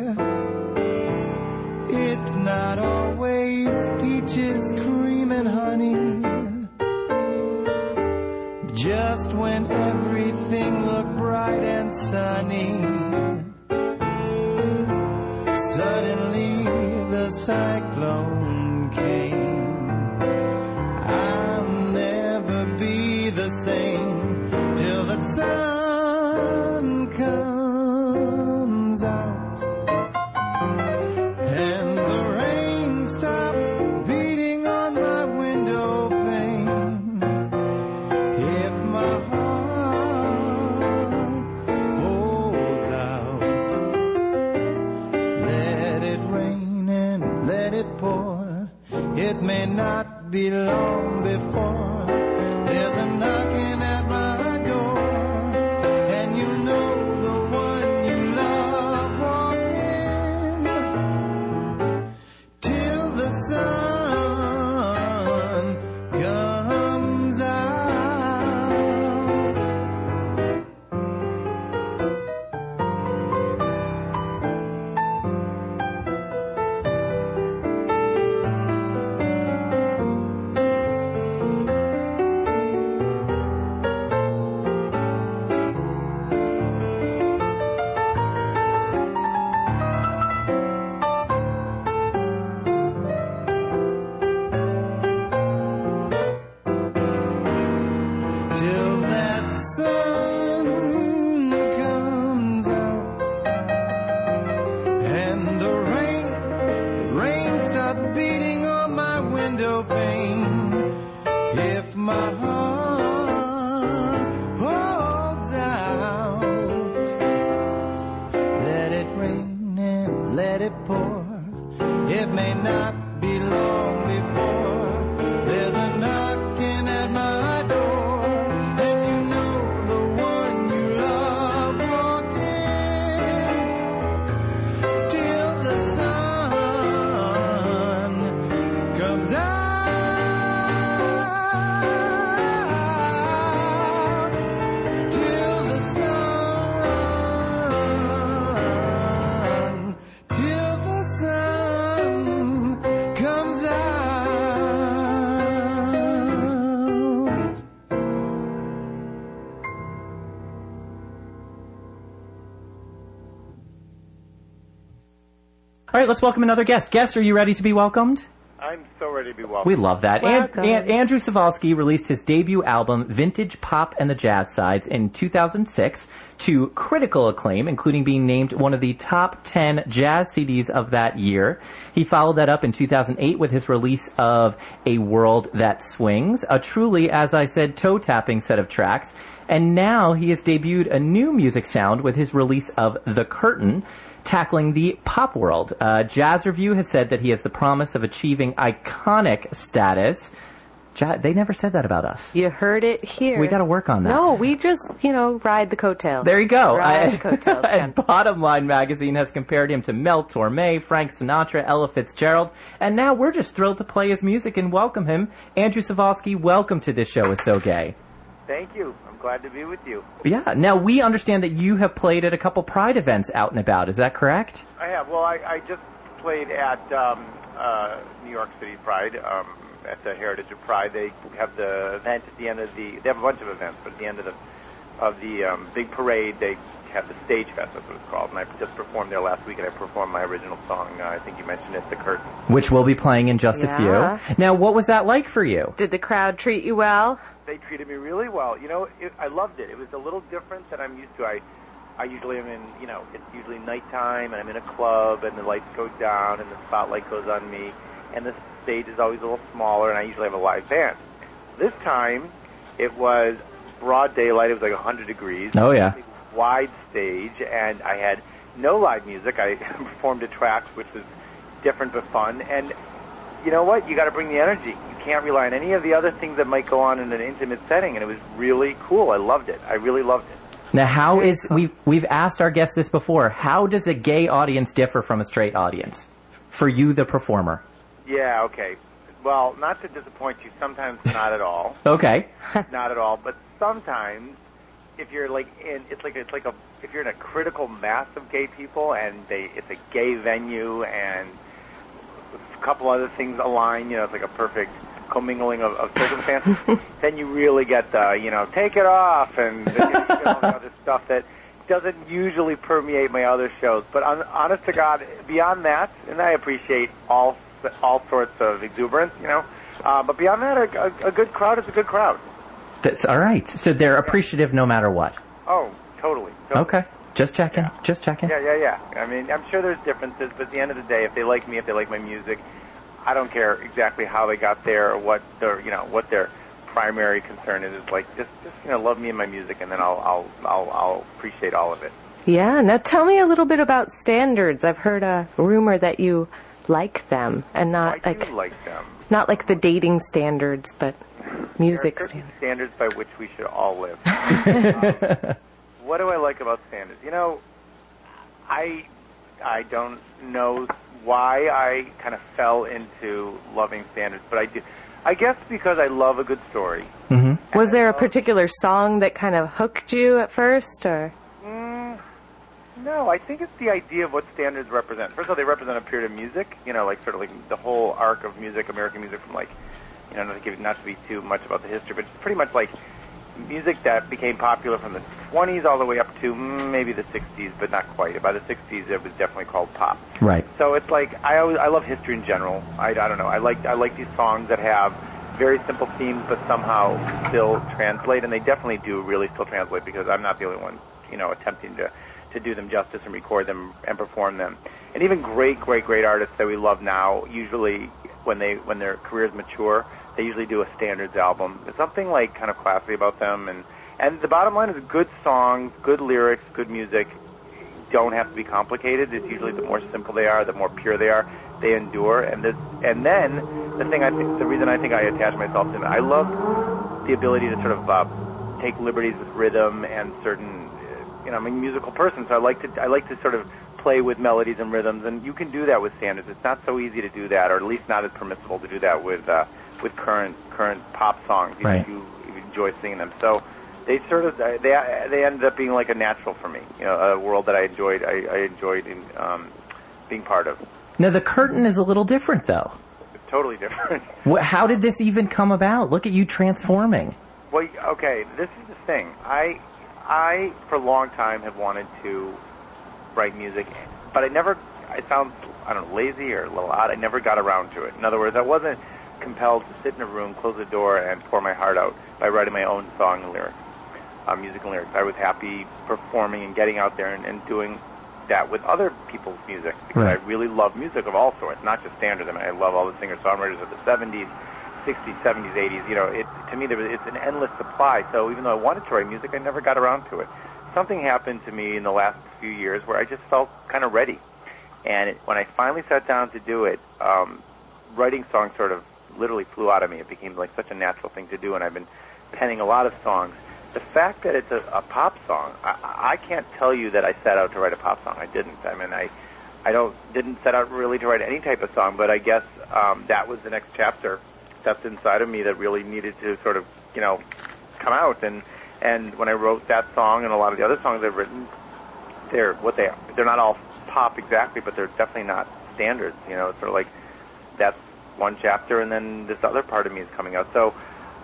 It's not always peaches, cream, and honey. Just when everything looked bright and sunny, suddenly the cyclone came. I'll never be the same till the sun comes out and the rain stops beating on my window pane. If my heart holds out, let it rain and let it pour. It may not be long before there's a knocking at my door, and you know the one you love walked in till the sun comes out. Till that sun comes out and the rain, the rain stops beating on my window pane. If my heart holds out, let it rain and let it pour. It may not be long before there's a knocking at my door, and you know the one you love walked in till the sun comes out, till the sun, till the sun comes out. All right, let's welcome another guest. Guest, are you ready to be welcomed? I'm so ready to be welcomed. We love that. An- Welcome. An- Andrew Savalsky released his debut album, Vintage Pop and the Jazz Sides, in two thousand six to critical acclaim, including being named one of the top ten jazz C Ds of that year. He followed that up in two thousand eight with his release of A World That Swings, a truly, as I said, toe-tapping set of tracks. And now he has debuted a new music sound with his release of The Curtain, tackling the pop world. Uh, Jazz Review has said that he has the promise of achieving iconic status. Ja- they never said that about us. You heard it here. We got to work on that. No, we just, you know, ride the coattails. There you go. Ride I- the coattails, Ken. and Bottom Line magazine has compared him to Mel Torme, Frank Sinatra, Ella Fitzgerald, and now we're just thrilled to play his music and welcome him. Andrew Savalsky, welcome to This Show Is So Gay. Thank you. I'm glad to be with you. Yeah. Now, we understand that you have played at a couple Pride events out and about. Is that correct? I have. Well, I, I just played at um, uh, New York City Pride, um, at the Heritage of Pride. They have the event at the end of the. They have a bunch of events, but at the end of the of the um, big parade, they have the Stage Fest. That's what it's called. And I just performed there last week, and I performed my original song. Uh, I think you mentioned it, "The Curtain," Which we'll be playing in just Yeah. a few. Now, what was that like for you? Did the crowd treat you well? They treated me really well. You know, it, I loved it. It was a little different than I'm used to. I, I usually am in, you know, it's usually nighttime, and I'm in a club, and the lights go down, and the spotlight goes on me, and the stage is always a little smaller, and I usually have a live band. This time, it was broad daylight. It was like one hundred degrees. Oh, yeah. Big, wide stage, and I had no live music. I performed a track which was different but fun, and you know what? You got to bring the energy. You can't rely on any of the other things that might go on in an intimate setting, and it was really cool. I loved it. I really loved it. Now, how is we we've asked our guests this before? How does a gay audience differ from a straight audience? For you, the performer. Yeah. Okay. Well, not to disappoint you, sometimes not at all. Okay. Not at all. But sometimes if you're like in, it's like it's like a if you're in a critical mass of gay people and they it's a gay venue and a couple other things align, you know, it's like a perfect commingling of, of circumstances. Then you really get the, you know, take it off and you know, all the other stuff that doesn't usually permeate my other shows. But on, honest to God, beyond that, and I appreciate all all sorts of exuberance, you know, uh, but beyond that, a, a, a good crowd is a good crowd. That's all right. So they're appreciative no matter what. Oh, totally. totally. Okay. Just checking. Yeah. Just checking. Yeah, yeah, yeah. I mean, I'm sure there's differences, but at the end of the day, if they like me, if they like my music, I don't care exactly how they got there or what their, you know, what their primary concern is. It's like just, just you know, love me and my music, and then I'll, I'll, I'll, I'll appreciate all of it. Yeah. Now tell me a little bit about Standards. I've heard a rumor that you like them, and not I like do like them. not like the dating standards, but music there are certain standards. standards by which we should all live. um, what do I like about Standards? You know, I I don't know why I kind of fell into loving Standards, but I do. I guess because I love a good story. Mm-hmm. Was there a particular song that kind of hooked you at first, or? Mm, no, I think it's the idea of what Standards represent. First of all, they represent a period of music, you know, like sort of like the whole arc of music, American music from like, you know, not to, give, not to be too much about the history, but it's pretty much like music that became popular from the twenties all the way up to mm, maybe the sixties, but not quite. By the sixties, it was definitely called pop. Right. So it's like I always I love history in general. I, I don't know. I like I like these songs that have very simple themes, but somehow still translate, and they definitely do really still translate because I'm not the only one, you know, attempting to to do them justice and record them and perform them. And even great, great, great artists that we love now, usually when they when their careers mature, they usually do a Standards album. There's something like kind of classy about them, and and the bottom line is good songs, good lyrics, good music don't have to be complicated. It's usually the more simple they are, the more pure they are, they endure. And this, and then the thing I think, the reason I think I attach myself to them, I love the ability to sort of uh, take liberties with rhythm and certain, you know, I'm a musical person, so I like to I like to sort of play with melodies and rhythms, and you can do that with Standards. It's not so easy to do that, or at least not as permissible to do that with uh, with current current pop songs. You, right. you, you enjoy singing them, so they sort of they they ended up being like a natural for me. You know, a world that I enjoyed I, I enjoyed in, um, being part of. Now the curtain is a little different, though. It's totally different. How did this even come about? Look at you transforming. Well, okay, this is the thing. I I for a long time have wanted to write music, but I never. It sounds I don't know lazy or a little odd. I never got around to it. In other words, I wasn't compelled to sit in a room, close the door, and pour my heart out by writing my own song and lyrics, uh, music and lyrics. I was happy performing and getting out there and, and doing that with other people's music because right. I really love music of all sorts, not just Standards. I mean, I love all the singer-songwriters of the seventies, sixties, seventies, eighties. You know, it, to me, there was, it's an endless supply. So even though I wanted to write music, I never got around to it. Something happened to me in the last few years where I just felt kind of ready. And it, when I finally sat down to do it, um, writing songs sort of literally flew out of me. It became like such a natural thing to do, and I've been penning a lot of songs. The fact that it's a, a pop song, I, I can't tell you that I set out to write a pop song. I didn't. I mean, I, I don't didn't set out really to write any type of song, but I guess um, that was the next chapter that's inside of me that really needed to sort of, you know, come out. And and when I wrote that song and a lot of the other songs I've written, they're what they they're not all pop exactly, but they're definitely not Standards. You know, it's sort of like that's one chapter, and then this other part of me is coming out. So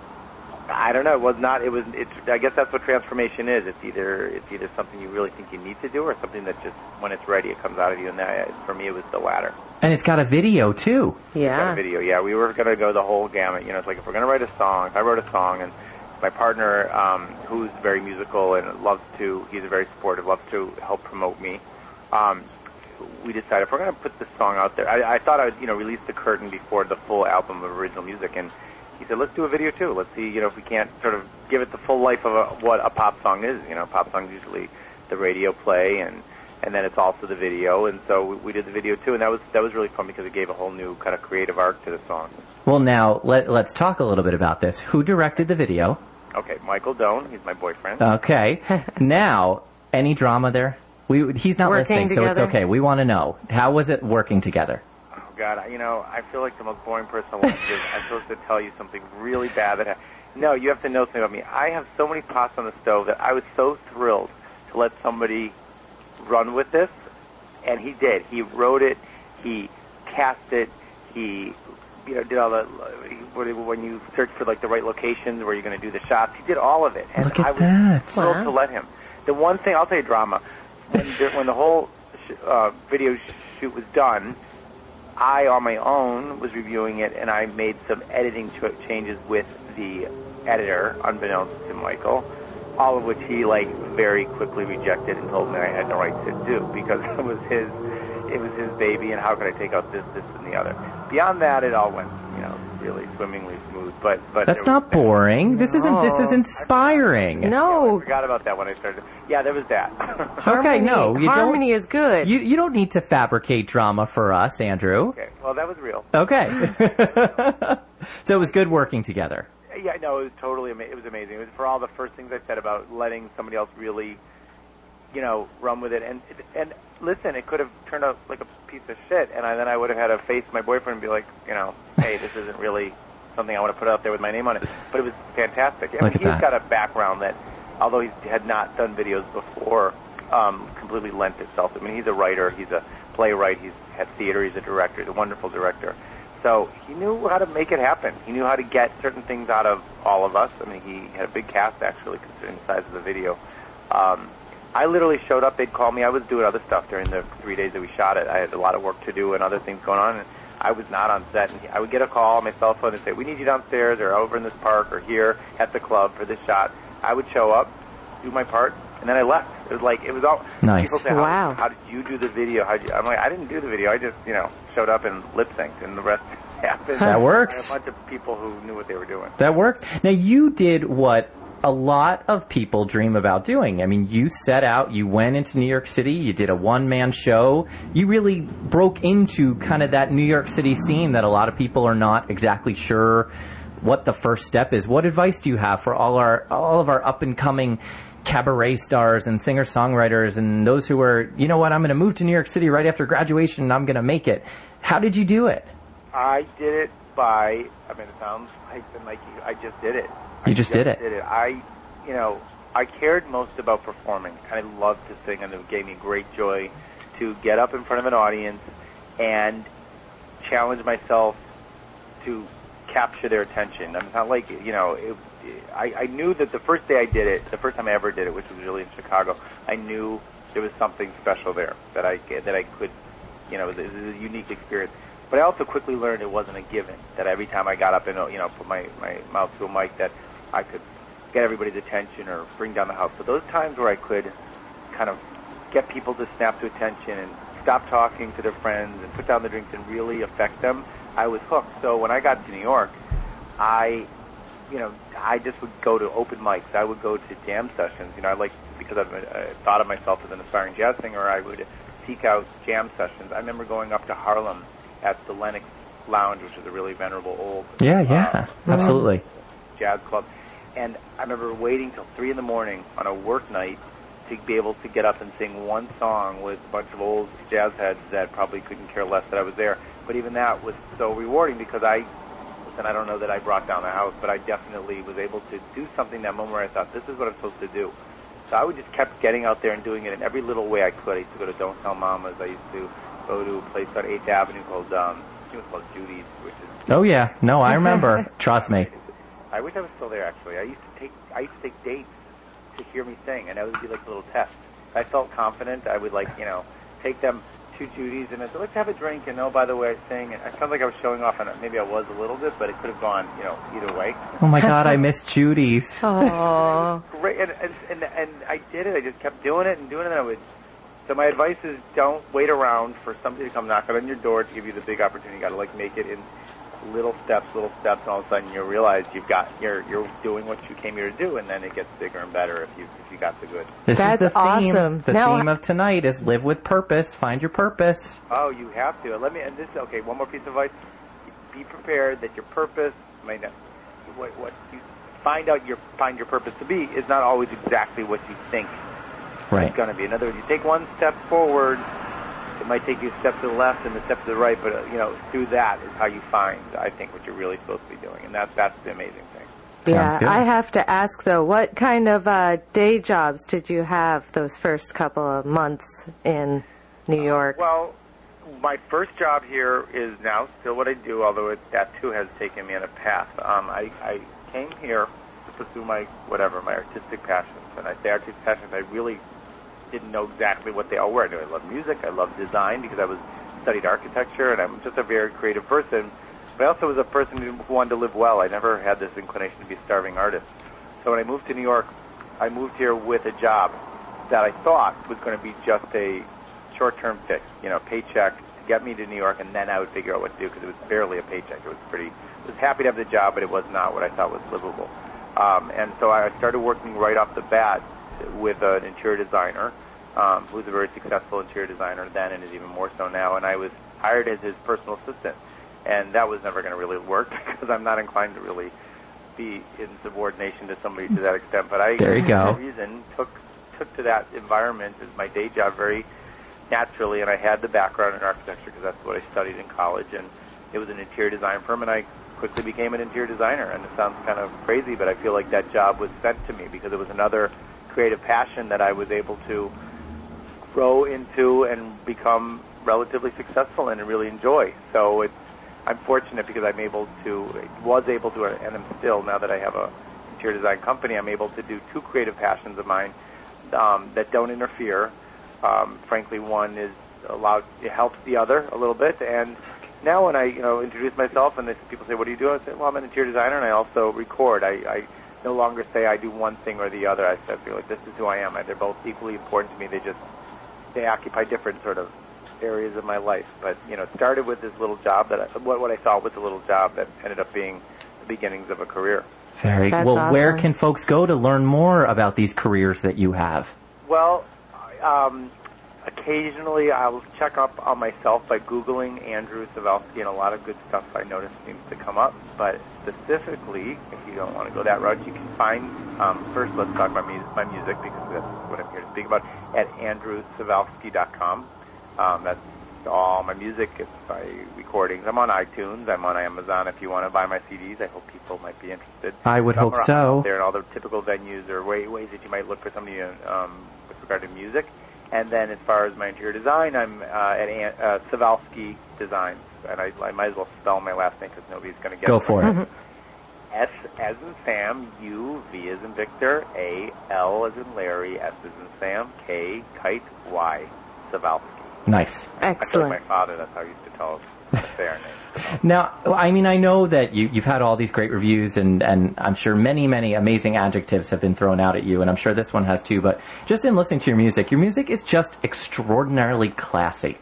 I don't know. It was not. It was. It's. I guess that's what transformation is. It's either. It's either something you really think you need to do, or something that just when it's ready, it comes out of you. And that, for me, it was the latter. And it's got a video too. Yeah. It's got a video. Yeah, we were going to go the whole gamut. You know, it's like if we're going to write a song. If I wrote a song, and my partner, um, who's very musical and loves to, he's very supportive, loves to help promote me. Um, we decided if we're going to put this song out there, I, I thought I would, you know, release the curtain before the full album of original music, and he said, let's do a video too. Let's see, you know, if we can't sort of give it the full life of a, what a pop song is. You know, pop songs usually the radio play, and and then it's also the video, and so we, we did the video too, and that was that was really fun because it gave a whole new kind of creative arc to the song. Well, now let let's talk a little bit about this. Who directed the video? Okay, Michael Doan. He's my boyfriend. Okay. Now, any drama there? We he's not Working listening, together? so it's okay. We want to know, how was it working together? Oh God, you know, I feel like the most boring person alive because I'm supposed to tell you something really bad that happened. No, you have to know something about me. I have so many pots on the stove that I was so thrilled to let somebody run with this, and he did. He wrote it, he cast it, he, you know, did all the, when you search for like the right locations where you're going to do the shots, he did all of it. And Look at I was that. thrilled Wow. to let him. The one thing, I'll tell you drama, when the, when the whole sh- uh, video shoot was done, I, on my own, was reviewing it, and I made some editing ch- changes with the editor, unbeknownst to Michael, all of which he, like, very quickly rejected and told me I had no right to do, because it was his, it was his baby, and how could I take out this, this, and the other. Beyond that, it all went, you know, really swimmingly smooth, but... but That's there was- not boring. This isn't. This is inspiring. I No, forgot about that when I started. Yeah, there was that. Okay, no, you harmony don't. is good. You you don't need to fabricate drama for us, Andrew. Okay, well, that was real. Okay. So it was good working together. Yeah, no, it was totally ama- it was amazing. It was for all the first things I said about letting somebody else really, you know, run with it. And and listen, it could have turned out like a piece of shit, and I, then I would have had to face my boyfriend and be like, you know, hey, this isn't really something I want to put out there with my name on it. But it was fantastic. I mean, Look at he's that. got a background that, although he had not done videos before, um, completely lent itself. I mean, he's a writer, he's a playwright, he's had theater, he's a director, he's a wonderful director. So he knew how to make it happen. He knew how to get certain things out of all of us. I mean, he had a big cast, actually, considering the size of the video. Um, I literally showed up. They'd call me. I was doing other stuff during the three days that we shot it. I had a lot of work to do and other things going on, and I was not on set. And I would get a call on my cell phone and say, we need you downstairs or over in this park or here at the club for this shot. I would show up, do my part, and then I left. It was like, it was all... Nice. People say, how, Wow. how did you do the video? How'd you, I'm like, I didn't do the video. I just, you know, showed up and lip-synced, and the rest happened. That works. And a bunch of people who knew what they were doing. That works. Now, you did what a lot of people dream about doing. I mean, you set out, you went into New York City, you did a one-man show. You really broke into kind of that New York City scene that a lot of people are not exactly sure what the first step is. What advice do you have for all our all of our up-and-coming cabaret stars and singer-songwriters and those who are, you know what, I'm going to move to New York City right after graduation and I'm going to make it? How did you do it? I did it by, I mean, it sounds like, like you, I just did it. You I just did it. did it. I, you know, I cared most about performing. I loved to sing, and it gave me great joy to get up in front of an audience and challenge myself to capture their attention. I'm not like, you know, it, I, I knew that the first day I did it, the first time I ever did it, which was really in Chicago, I knew there was something special there that I that I could, you know, it was a unique experience. But I also quickly learned it wasn't a given, that every time I got up and, you know, put my, my mouth to a mic that I could get everybody's attention or bring down the house. But those times where I could kind of get people to snap to attention and stop talking to their friends and put down the drinks and really affect them, I was hooked. So when I got to New York, I, you know, I just would go to open mics. I would go to jam sessions. You know, I like, because I've I thought of myself as an aspiring jazz singer, I would seek out jam sessions. I remember going up to Harlem at the Lenox Lounge, which is a really venerable old Yeah, yeah, uh, absolutely. jazz club. And I remember waiting till three in the morning on a work night to be able to get up and sing one song with a bunch of old jazz heads that probably couldn't care less that I was there. But even that was so rewarding because I, listen, I don't know that I brought down the house, but I definitely was able to do something that moment where I thought, this is what I'm supposed to do. So I would just kept getting out there and doing it in every little way I could. I used to go to Don't Tell Mamas. I used to go to a place on eighth Avenue called, um, I think it was called Judy's, which is... Oh, yeah. No, I remember. Trust me. I wish I was still there, actually. I used to take I used to take dates to hear me sing, and that would be like a little test. If I felt confident, I would, like, you know, take them to Judy's, and I'd say, let's have a drink, and oh, by the way, I sing. And I felt like I was showing off, and maybe I was a little bit, but it could have gone, you know, either way. Oh, my God, I miss Judy's. Aww. Great, and, and, and, and I did it. I just kept doing it and doing it, and I would... So my advice is don't wait around for somebody to come knock on your door to give you the big opportunity. You got to, like, make it in little steps, little steps, and all of a sudden you realize you've got you're you're doing what you came here to do, and then it gets bigger and better if you if you got the good. This That's is the theme. awesome. The Now- theme of tonight is live with purpose. Find your purpose. Oh, you have to. Let me. And this. Okay, one more piece of advice: be prepared that your purpose may not. What what you find out your find your purpose to be is not always exactly what you think Right. it's going to be. In other words, you take one step forward. It might take you a step to the left and a step to the right, but uh, you know, through that is how you find, I think, what you're really supposed to be doing, and that that's the amazing thing. Yeah, good. I have to ask though, what kind of uh, day jobs did you have those first couple of months in New York? Uh, well, my first job here is now still what I do, although it, that too has taken me on a path. Um, I, I came here to pursue my whatever, my artistic passions, and I say artistic passions. I really didn't know exactly what they all were. I knew I loved music, I loved design because I was studied architecture, and I'm just a very creative person. But I also was a person who wanted to live well. I never had this inclination to be a starving artist. So when I moved to New York, I moved here with a job that I thought was going to be just a short-term fix, you know, paycheck to get me to New York, and then I would figure out what to do because it was barely a paycheck. It was pretty. I was happy to have the job, but it was not what I thought was livable. Um, and so I started working right off the bat with an interior designer um, who's a very successful interior designer then and is even more so now. And I was hired as his personal assistant. And that was never going to really work because I'm not inclined to really be in subordination to somebody to that extent. But I, there you go. for some reason, took took to that environment as my day job very naturally. And I had the background in architecture because that's what I studied in college. And it was an interior design firm, and I quickly became an interior designer. And it sounds kind of crazy, but I feel like that job was sent to me because it was another creative passion that I was able to grow into and become relatively successful in and really enjoy. So it's I'm fortunate because I'm able to, was able to, and I'm still, now that I have a interior design company, I'm able to do two creative passions of mine um, that don't interfere. Um, frankly, one is allowed, it helps the other a little bit. And now when I, you know, introduce myself and people say, what do you do? I say, well, I'm an interior designer and I also record. I, I no longer say I do one thing or the other. I feel like this is who I am. They're both equally important to me. They just, they occupy different sort of areas of my life, but you know, it started with this little job that I, what what I thought was a little job that ended up being the beginnings of a career. Very That's well. awesome. Where can folks go to learn more about these careers that you have? Well, um, occasionally I'll check up on myself by Googling Andrew Cywalski, and a lot of good stuff I notice seems to come up. But specifically, if you don't want to go that route, you can find um, first. Let's talk about music, my music because that's what I'm here to speak about at andrew cywalski dot com. Um, that's all my music. It's my recordings. I'm on iTunes. I'm on Amazon. If you want to buy my C Ds, I hope people might be interested. I would hope so. There and all the typical venues or way, ways that you might look for somebody um, with regard to music. And then as far as my interior design, I'm uh, at uh, Cywalski Designs, and I, I might as well spell my last name because nobody's going to get Go it. Go for it. S as in Sam, U, V as in Victor, A, L as in Larry, S as in Sam, K, Kite, Y, Cywalski. Nice. Excellent. Like my father, that's how he used to tell us how to say our name. Now, I mean, I know that you, you've had all these great reviews, and, and I'm sure many, many amazing adjectives have been thrown out at you, and I'm sure this one has too, but just in listening to your music, your music is just extraordinarily classy.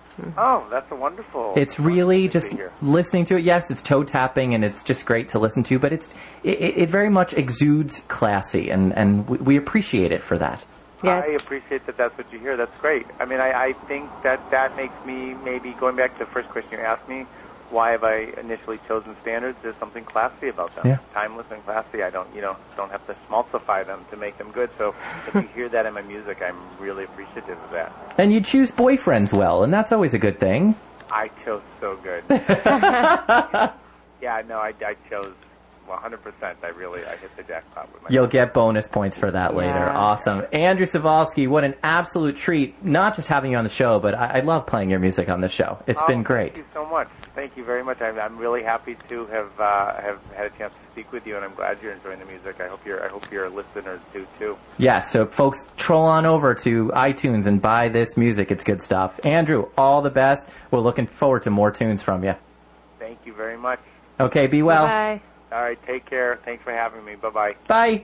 Oh, that's a wonderful... It's really wonderful just to hear. listening to it. Yes, it's toe tapping, and it's just great to listen to, but it's it, it very much exudes classy, and, and we, we appreciate it for that. Yes. I appreciate that that's what you hear. That's great. I mean, I, I think that that makes me, maybe going back to the first question you asked me, why have I initially chosen standards? There's something classy about them. Yeah. Timeless and classy. I don't, you know, don't have to schmaltzify them to make them good. So if you hear that in my music, I'm really appreciative of that. And you choose boyfriends well, and that's always a good thing. I chose so good. Yeah, no, I, I chose one hundred percent. I really, I hit the jackpot with my... You'll get bonus points for that later. Yeah. Awesome. Andrew Cywalski, what an absolute treat, not just having you on the show, but I, I love playing your music on the show. It's oh, been great. Thank you so much. Thank you very much. I'm, I'm really happy to have uh, have had a chance to speak with you, and I'm glad you're enjoying the music. I hope you're, I hope your listeners do too. Yes, so folks, troll on over to iTunes and buy this music. It's good stuff. Andrew, all the best. We're looking forward to more tunes from you. Thank you very much. Okay, be well. Bye. All right, take care. Thanks for having me. Bye-bye. Bye.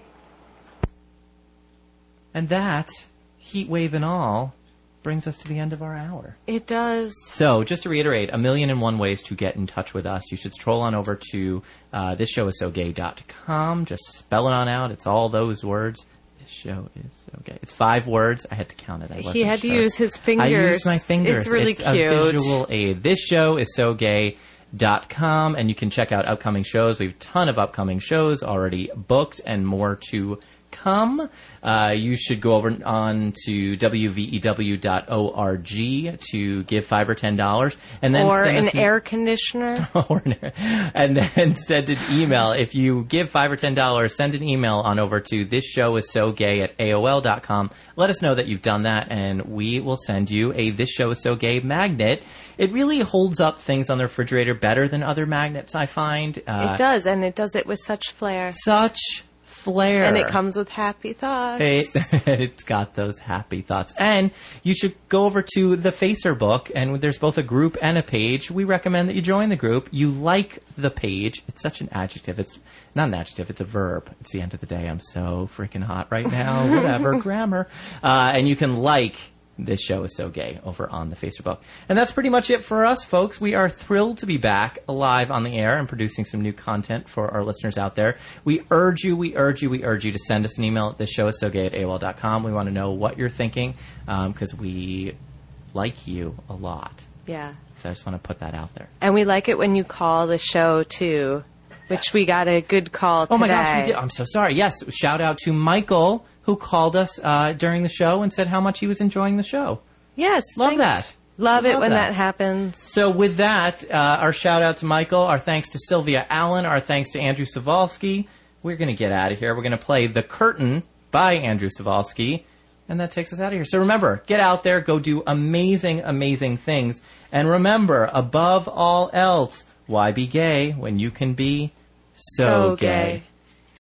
And that, heat wave and all, brings us to the end of our hour. It does. So, just to reiterate, a million and one ways to get in touch with us. You should stroll on over to uh, this show is so gay dot com. Just spell it on out. It's all those words. This show is so gay. It's five words. I had to count it. I wasn't He had sure. to use his fingers. I used my fingers. It's really it's cute. a visual aid. This show is so gay dot com, and you can check out upcoming shows. We have a ton of upcoming shows already booked and more to come. Uh, you should go over on to W V E W dot org to give five or ten dollars, and then or send an us air conditioner, or an, and then send an email. If you give five or ten dollars, send an email on over to this show is so gay at A O L dot com. Let us know that you've done that, and we will send you a This Show Is So Gay magnet. It really holds up things on the refrigerator better than other magnets, I find. Uh, it does, and it does it with such flair. Such flair. And it comes with happy thoughts. It, it's got those happy thoughts. And you should go over to the Facer book, and there's both a group and a page. We recommend that you join the group. You like the page. It's such an adjective. It's not an adjective. It's a verb. It's the end of the day. I'm so freaking hot right now. Whatever. Grammar. Uh, and you can like This Show Is So Gay over on the Facebook. And that's pretty much it for us, folks. We are thrilled to be back live on the air and producing some new content for our listeners out there. We urge you, we urge you, we urge you to send us an email at this show is so gay at A O L dot com. We want to know what you're thinking because um, we like you a lot. Yeah. So I just want to put that out there. And we like it when you call the show, too, which yes. we got a good call today. Oh, my gosh, we did. I'm so sorry. Yes, shout out to Michael, who called us uh, during the show and said how much he was enjoying the show. Yes. Love thanks. that. Love it Love when that. that happens. So with that, uh, our shout out to Michael, our thanks to Sylvia Allen, our thanks to Andrew Savalsky. We're going to get out of here. We're going to play The Curtain by Andrew Savalsky, and that takes us out of here. So remember, get out there, go do amazing, amazing things. And remember, above all else, why be gay when you can be so, So gay. gay.